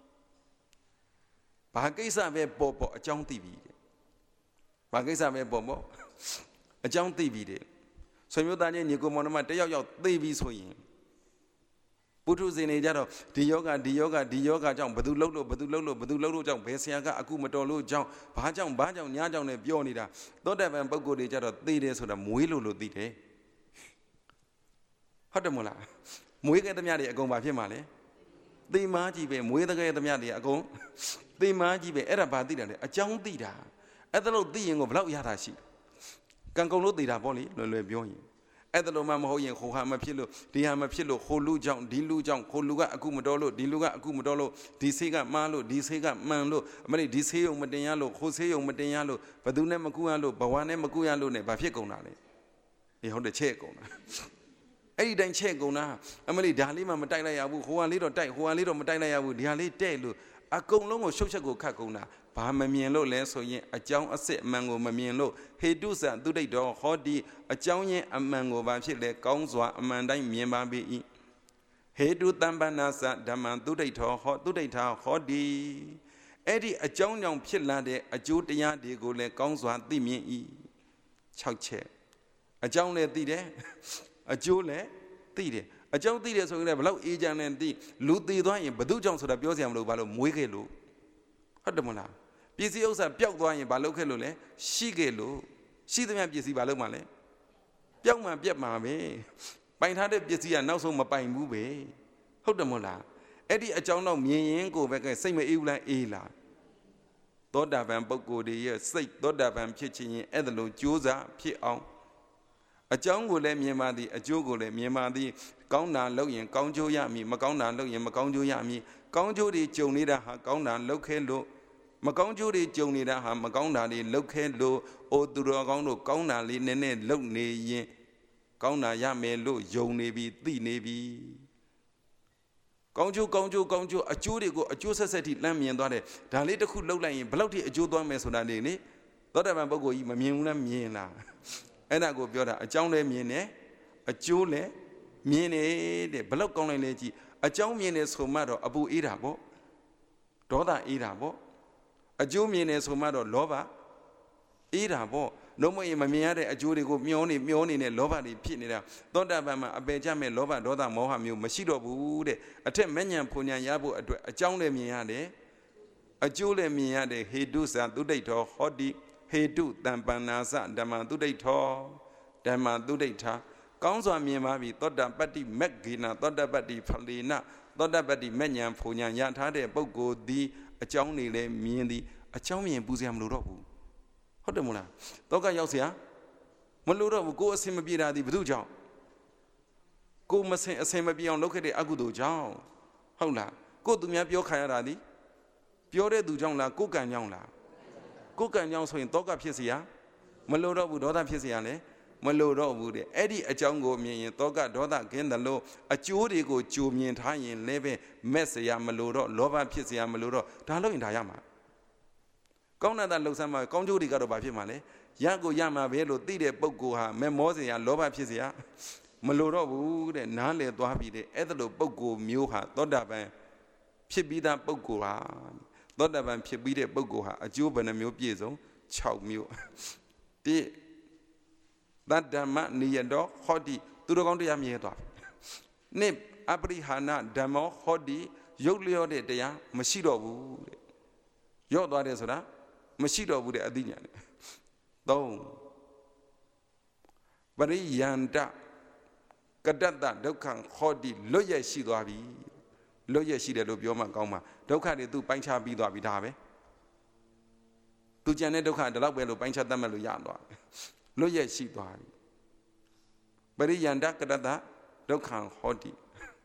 ဘာကိစ္စပဲပေါ်အကြောင်းသိပြီတဲ့ဘာကိစ္စပဲပေါ်အကြောင်းသိပြီတဲ့ဆွေမျိုးသားချင်းညီကိုမောင်နှမတယောက်သိပြီဆိုရင်ပုထုဇဉ်တွေကြတော့ဒီယောဂကြောင့်ဘသူလှုပ်လို့ကြောင့်ဘယ်ဆရာကအကုမတော်လို့ကြောင့်ဘာကြောင့်ညာကြောင့်နဲ့ပြောနေတာသောတပန်ပုဂ္ဂိုလ်တွေကြတော့သိတယ်ဆိုတာမွေးလို့သိတယ်ဟုတ်တယ်မို့လားမွေးခဲ့သမျှတွေအကုန်ဘာဖြစ်မှာလဲသိမားကြီးပဲမွေးတဲ့ခဲ့သမျှတွေအကုန်သိမားကြီးပဲအဲ့ဒါဘာသိတာလဲအကြောင်းသိတာအဲ့ဒါလို့သိရင်ကိုဘလောက်ရတာရှိကံကုန်လို့သိတာပေါ့လေလွယ်ပြောရင်အဲ့ဒါလို့မှမဟုတ်ရင်ဟိုဟာမဖြစ်လို့ဒီဟာမဖြစ်လို့ဟိုလူကြောင့်ဒီလူကြောင့်ဟိုလူကအကုမတော်လို့ဒီလူကအကုမတော်လို့ဒီဆေးကမှားလို့ဒီဆေးကမှန်လို့အမလေးဒီဆေးရုံမတင်ရလို့ဟိုဆေးရုံမတင်ရလို့ဘသူနဲ့မကူရလို့ဘဝနဲ့မကူရလို့ ਨੇ ဘာဖြစ်ကုန်တာလဲအေးဟုတ်တယ်ချဲ့ကုန်တာအဲ့ဒီတိုင်းချဲ့ကုန်တာအမလေးဒါလေးမှမတိုက်လိုက်ရဘူးဟိုဟာလေးတော့တိုက်ဟိုဟာလေးတော့မတိုက်လိုက်ရဘူးဒီဟာလေးတဲ့လို့အကုန်လုံးကိုရှုပ်ချက်ကိုခတ်ကုန်တာဘာမမြင်လို့လဲဆိုရင်အကြောင်းအစစ်အမှန်ကိုမမြင်လို့ဟေတုစံသူတိတ်တော်ဟောဒီအကြောင်းရင်းအမှန်ကိုဘာဖြစ်လဲကောင်းစွာအမှန်တိုင်းမြင်ပါပြီဟေတုတမ္ပန္နာစဓမ္မံသူတိတ်တော်ဟောသူတိတ်ထာဟောဒီအဲ့ဒီအကြောင်းကြောင့်ဖြစ်လာတဲ့အကျိုးတရားတွေကိုလည်းကောင်းစွာသိမြင်၏6ချက်အကြောင်းလည်းသိတယ်အကျိုးလည်းသိတယ်အအကြောင်းသိတယ်ဆိုရင်လည်းဘလောက်အေးချမ်းနေသိလူသေးသွားရင်ဘသူကြောင့်ဆိုတာပြောစရာမလိုဘာလို့မွေးခဲ့လို့ဟုတ်တယ်မလားပစ္စည်းဥစ္စာပျောက်သွားရင်ဘာလုပ်ခဲ့လို့လဲရှိခဲ့လို့ရှိသမျှပစ္စည်းဘာလုပ်မှလဲပျောက်မှပြက်မှာပဲပိုင်ထားတဲ့ပစ္စည်းကနောက်ဆုံးမပိုင်ဘူးပဲဟုတ်တယ်မလားအဲ့ဒီအကြောင်းတော့မြင်ရင်ကိုပဲကစိတ်မအေးဘူးလားအေးလားသောတာပန်ပုဂ္ဂိုလ်တွေရဲ့စိတ်သောတာပန်ဖြစ်ခြင်းရင်အဲ့ဒါလိုကြိုးစားဖြစ်အောင်အကြောင်းကိုလည်းမြင်ပါသည်အကျိုးကိုလည်းမြင်ပါသည်ကောင်းတာလုပ်ရင်ကောင်းကျိုးရမည်မကောင်းတာလုပ်ရင်မကောင်းကျိုးရမည်ကောင်းကျိုးတွေကြုံနေတာဟာကောင်းတာလုပ်ခဲလို့မကောင်းကျိုးတွေကြုံနေတာဟာမကောင်းတာတွေလုပ်ခဲလို့အိုသူတော်ကောင်းတို့ကောင်းတာလေးနည်းနည်းလုပ်နေရင်ကောင်းတာရမယ်လို့ယုံနေပြီသိနေပြီကောင်းကျိုးအကျိုးတွေကိုအကျိုးဆက်ထိလမ်းမြင်သွားတယ်ဒါလေးတစ်ခုလှုပ်လိုက်ရင်ဘယ်လောက်ထိအကျိုးသွားမယ်ဆိုတာနေလေသောတာပန်ပုဂ္ဂိုလ်ကြီးမမြင်ဘူးလားမြင်လားအဲ့ဒါကိုပြောတာအကြောင်းလည်းမြင်တယ်အကျိုးလည်းမြင်တယ်ဘယ်လောက်ကောင်းလိုက်လဲကြည့်အကြောင်းမြင်တယ်ဆိုမှတော့အပူအေးတာပေါ့ဒေါသအေးတာပေါ့အကျိုးမြင်တယ်ဆိုမှတော့လောဘအေးတာပေါ့လုံးမရင်မမြင်ရတဲ့အကျိုးတွေကိုမျောနေနဲ့လောဘတွေဖြစ်နေတာသောတာပန်မှာအပယ်ကျမဲ့လောဘဒေါသမောဟမျိုးမရှိတော့ဘူးတဲ့အထက်မဉ္ဇဉ်ဖုန်ဉဏ်ရဖို့အတွက်အကြောင်းလည်းမြင်ရတယ်အကျိုးလည်းမြင်ရတယ်ဟေတုသသုဒိဋ္ဌောဟောတိဟေတုတံပန္နာစဓမ္မသုဒိဋ္ဌောဓမ္မသုဒိဋ္ဌာကောင်းစွာမြင်ပါပြီသောတာပတ္တိမက်ဂေနသောတာပတ္တိဖလေနသောတာပတ္တိမဉ္ဇဉ်ဖုန်ဉဏ်ရထားတဲ့ပုဂ္ဂိုလ်သည်အကြောင်းတွေလည်းမြင်သည်အကြောင်းမြင်ပူစရာမလိုတော့ဘူးဟုတ်တယ်မို့လားတောကရောက်เสียမလို့တော့ဘူးကိုယ်အစင်မပြေတာဒီဘယ်သူကြောင့်ကိုယ်မစင်အစင်မပြေအောင်လုပ်ခဲ့တဲ့အကုသိုလ်ကြောင့်ဟုတ်လားကိုယ်သူများပြောခံရတာဒီပြောတဲ့သူကြောင့်လားကိုယ်ကံကြောင့်လားကိုယ်ကံကြောင့်ဆိုရင်တောကဖြစ်เสียမလို့တော့ဘူးဒေါသဖြစ်เสียလေမလို့တော့ဘူးတဲ့အဲ့ဒီအကြောင်းကိုမြင်ရင်တောကဒေါသကင်းတယ်လို့အကျိုးတွေကိုကြိုမြင်ထားရင်လည်းပဲမက်เสียမလို့တော့လောဘဖြစ်เสียမလို့တော့ဒါလို့ရင်ဒါရမှာကောင်းတာလှုပ်ဆမ်းမှာကောင်းကျိုးတွေကတော့ဘာဖြစ်မှာလဲရကိုရမှာပဲလို့သိတဲ့ပုဂ္ဂိုလ်ဟာမဲမောเสียလောဘဖြစ်เสียမလို့တော့ဘူးတဲ့နားလေသွားပြီးတဲ့အဲ့ဒါလိုပုဂ္ဂိုလ်မျိုးဟာသောတာပန်ဖြစ်ပြီးသားပုဂ္ဂိုလ်ဟာသောတာပန်ဖြစ်ပြီးတဲ့ပုဂ္ဂိုလ်ဟာအကျိုးဘယ်နှမျိုးပြည့်စုံ6မျိုးတိသတ္တမနိယတောဟောတိသူတော်ကောင်းတရားမြဲသွားပြီနှစ်အပရိဟာဏဓမ္မောဟောတိရုပ်လျော့တဲ့တရားမရှိတော့ဘူးတဲ့ရော့သွားတယ်ဆိုတာမရှိတော့ဘူးတဲ့အသိဉာဏ်နဲ့3ပရိယန္တကတ္တတဒုက္ခဟောတိလွတ်ရရှိသွားပြီလွတ်ရရှိတယ်လို့ပြောမှကောင်းမှာဒုက္ခတွေသူပိုင်းခြားပြီးသွားပြီဒါပဲသူကြံတဲ့ဒုက္ခဒီလောက်ပဲလို့ပိုင်းခြားတတ်မှတ်လို့ရသွားလွတ်ရရှိသွားပြီပရိယန္တကတ္တတဒုက္ခဟောတိ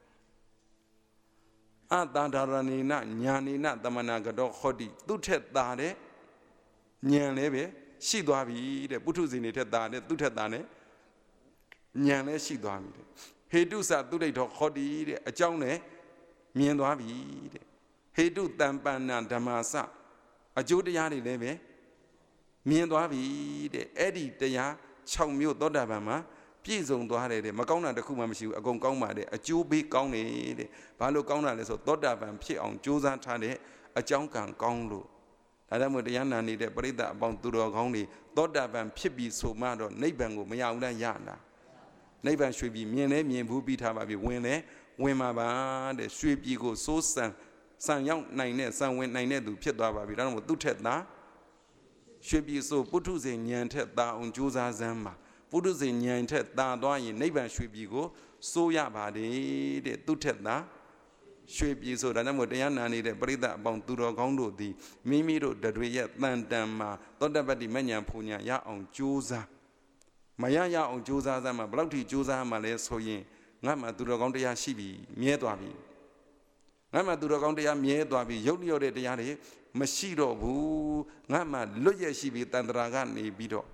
အတန္တရဏိနညာနိနသမနာကတောဟောတိသူထက်သာတဲ့ဉာဏ်လည်းပဲရှိသွားပြီတဲ့ပုထုဇဉ်တွေထက်သာတဲ့သူထက်သာတဲ့ဉာဏ်လည်းရှိသွားပြီတဲ့ဟေတုစသုဒိဋ္ဌောဟောတိတဲ့အကြောင်းနဲ့မြင်သွားပြီတဲ့ဟေတုတံပန္နဓမ္မစအကျိုးတရားတွေလည်းပဲမြင်သွားပြီတဲ့အဲ့ဒီတရား6မျိုးသောတာပန်မှာပြည့်စုံသွားတယ်တဲ့မကောင်းတာတစ်ခုမှမရှိဘူးအကုန်ကောင်းပါတယ်အကျိုးပေးကောင်းတယ်တဲ့ဘာလို့ကောင်းတာလဲဆိုသောတာပန်ဖြစ်အောင်ကြိုးစားထားတဲ့အကြောင်းကံကောင်းလို့ဒါကြောင့်မို့တရားနာနေတဲ့ပရိသတ်အပေါင်းသူတော်ကောင်းတွေသောတာပန်ဖြစ်ပြီးဆိုမှတော့နိဗ္ဗာန်ကိုမရဘူးလားရလားနိဗ္ဗာန်ရွှေပြည်မြင်လဲမြင်ဘူးပြီးထားပါပြီဝင်လဲဝင်မှာပါတဲ့ရွှေပြည်ကိုစိုးစံရောက်နိုင်တဲ့စံဝင်နိုင်တဲ့သူဖြစ်သွားပါပြီဒါကြောင့်မို့သူထက်သာရွှေပြည်ဆိုပုထုဇဉ်ဉာဏ်ထက်သာအောင်ကြိုးစားစမ်းပါပုထုဇဉ်ဉာဏ်ထက်သာသွားရင်နိဗ္ဗာန်ရွှေပြည်ကိုစိုးရပါတယ်တဲ့သူထက်သာရွှေပြည်ဆိုဒါကြောင့်မို့တရားနာနေတဲ့ပရိသတ်အပေါင်းသူတော်ကောင်းတို့သည်မိမိတို့တွေရဲ့တန်တန်မှာသောတပတ္တိမဉ္ဇဉ်ဖူညာရအောင်ကြိုးစားမရအောင်ကြိုးစားစမ်းမှာဘယ်လောက်ထိကြိုးစားမှလဲဆိုရင်ငါမှသူတော်ကောင်းတရားရှိပြီမြဲသွားပြီငါမှသူတော်ကောင်းတရားမြဲသွားပြီရုပ်လျော့တဲ့တရားတွေမရှိတော့ဘူးငါမှလွတ်ရရှိပြီတန်တရာကနေပြီးတော့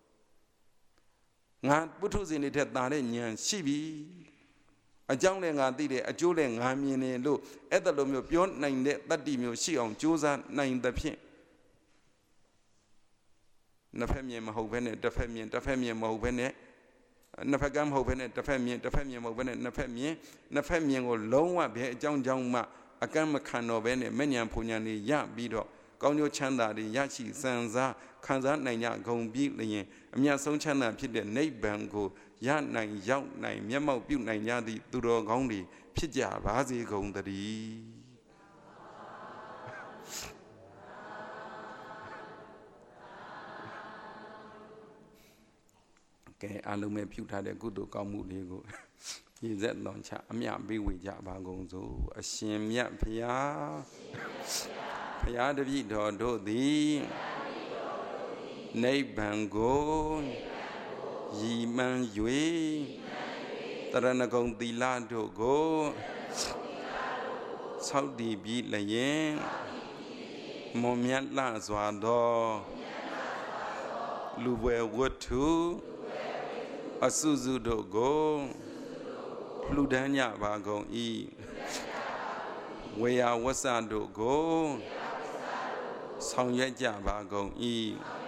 ငါပုထုဇဉ်တွေထက်သာတဲ့ဉာဏ်ရှိပြီအကြောင်းလည်းငါသိတယ်အကျိုးလည်းငါမြင်တယ်လို့အဲ့ဒါလိုမျိုးပြောနိုင်တဲ့တတ္တိမျိုးရှိအောင်ကြိုးစားနိုင်သဖြင့်နှစ်ဖက်မြင်မဟုတ်ဘဲနဲ့တစ်ဖက်မြင်မဟုတ်ဘဲနဲ့နှစ်ဖက်ကမဟုတ်ဘဲနဲ့တစ်ဖက်မြင်မဟုတ်ဘဲနဲ့နှစ်ဖက်မြင်ကိုလုံးဝဘယ်အကြောင်းကြောင့်မှအကန့်မခံတော့ဘဲနဲ့မဉ္ဇဉ်ဖူညာနေရပြီးတော့ကောင်းကျိုးချမ်းသာတွေရရှိစံစားခံစားနိုင်ကြကုန်ပြီးလျင်အမြတ်ဆုံးချမ်းသာဖြစ်တဲ့နိဗ္ဗာန်ကိုရနိုင်ရောက်နိုင်မျက်မှောက်ပြုနိုင်ကြသည့်သူတော်ကောင်းတွေဖြစ်ကြပါစေကုန်သတည်းကဲအလုံးမဲ့ပြုထားတဲ့ကုသိုလ်ကောင်းမှုလေးကိုရည်စက်တော်ချအမြပေးဝေကြပါကုန်စို့အရှင်မြတ်ဖရာဖရာတပည့်တော်တို့သည်နိဗ္ဗာန်ကိုရည်မှန်း၍တရဏဂုံသီလတို့ကိုဆောက်တည်ပြီးလျင်မွန်မြတ်လှစွာသောလူဘွယ်ဝတ္ထုအစုစုတို့ကိုလှူဒန်းကြပါကုန်၏ဝေယဝဆတို့ကိုဆောင်ရွက်ကြပါကုန်၏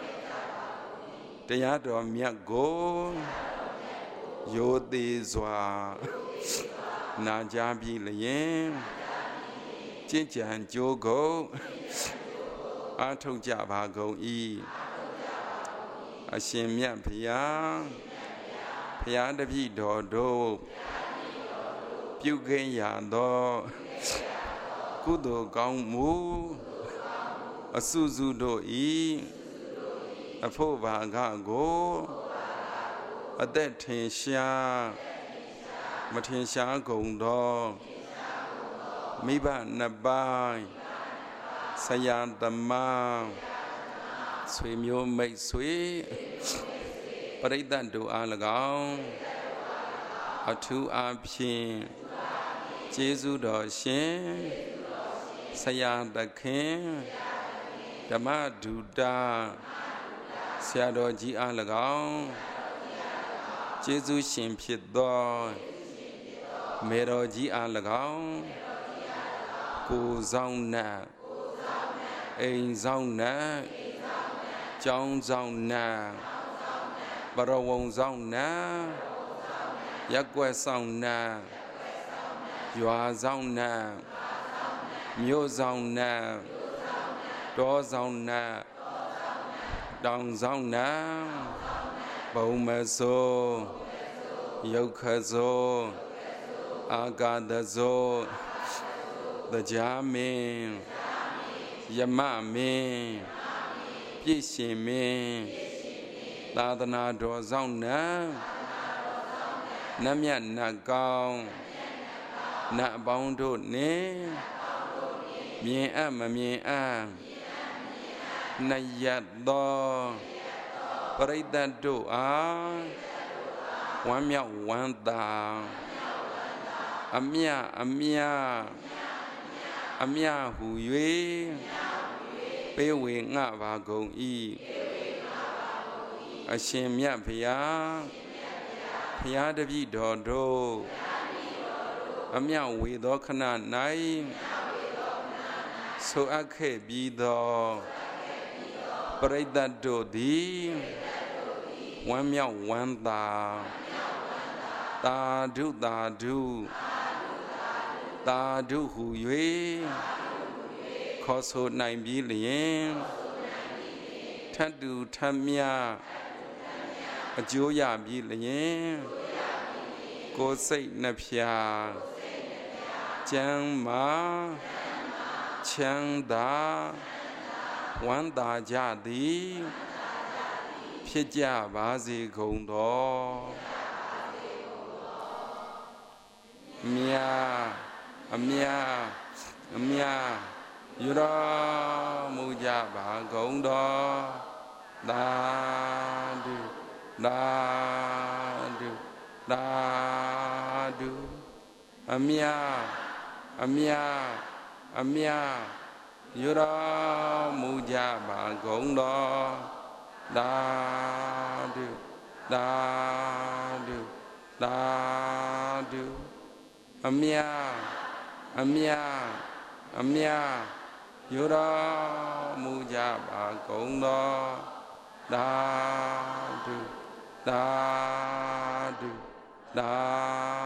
တရားတော်မြတ်ကိုရိုသေစွာနာကြားပြီးလျင်ကျင့်ကြံကြိုးကုန်အားထုတ်ကြပါကုန်၏အရှင်မြတ်ဖရာဖရာတပည့်တော်တို့ပြုခင်းရသောကုသိုလ်ကောင်းမှုအစုစုတို့၏အဖို့ဘာကကိုအသက်ထင်ရှားမထင်ရှားကုန်သောမိဘနှစ်ပိုင်းဆရာသမားဆွေမျိုးမိတ်ဆွေပရိသတ်တို့အား၎င်းအထူးအားဖြင့်ကျေးဇူးတော်ရှင်ဆရာသခင်ဓမ္မဒုတာဆရာတော်ကြီးအား၎င်းကျေးဇူးရှင်ဖြစ်သောမေတော်ကြီးအား၎င်းကိုဆောင်နတ်အိမ်ဆောင်နတ်ကျောင်းဆောင်နတ်ပရဝုံဆောင်နတ်ရက်ွက်ဆောင်နတ်ရွာဆောင်နတ်မြို့ဆောင်နတ်တောဆောင်နတ်တောင်ဆောင်နတ်ဘုံမစိုးရုပ်ခစိုးအာဂတစိုးတရားမင်းယမမင်းပြည့်ရှင်မင်းသာသနာတော်ဆောင်နတ်နတ်မြတ်နတ်ကောင်းနတ်အပေါင်းတို့နှင့်မြင်အပ်မမြင်အပ်နှစ်ရသောပရိသတ်တို့အားဝမ်းမြောက်ဝမ်းသာအမြဟု၍ပေးဝေငှပါကုန်၏အရှင်မြတ်ဖရာဖရာတပည့်တော်တို့အမြဝေသောခဏ၌ဆိုအပ်ခဲ့ပြီးသောပရိသတ်တို့သည်ဝမ်းမြောက်ဝမ်းသာသာဓုသာဓုသာဓုဟု၍ခေါ်ဆိုနိုင်ပြီးလျင်ထတ်တူထမြအကျိုးရပြီးလျင်ကိုယ်စိတ်နှဖျားကျမ်းမာချမ်းသာဝမ်းသာကြသည်ဖြစ်ကြပါစေကုန်သောမြယူတော်မူကြပါကုန်သောသာဓုသာဓုအမြယူတော်မူကြပါကုန်သောသာဓုအမြယူတော်မူကြပါကုန်သောသာဓု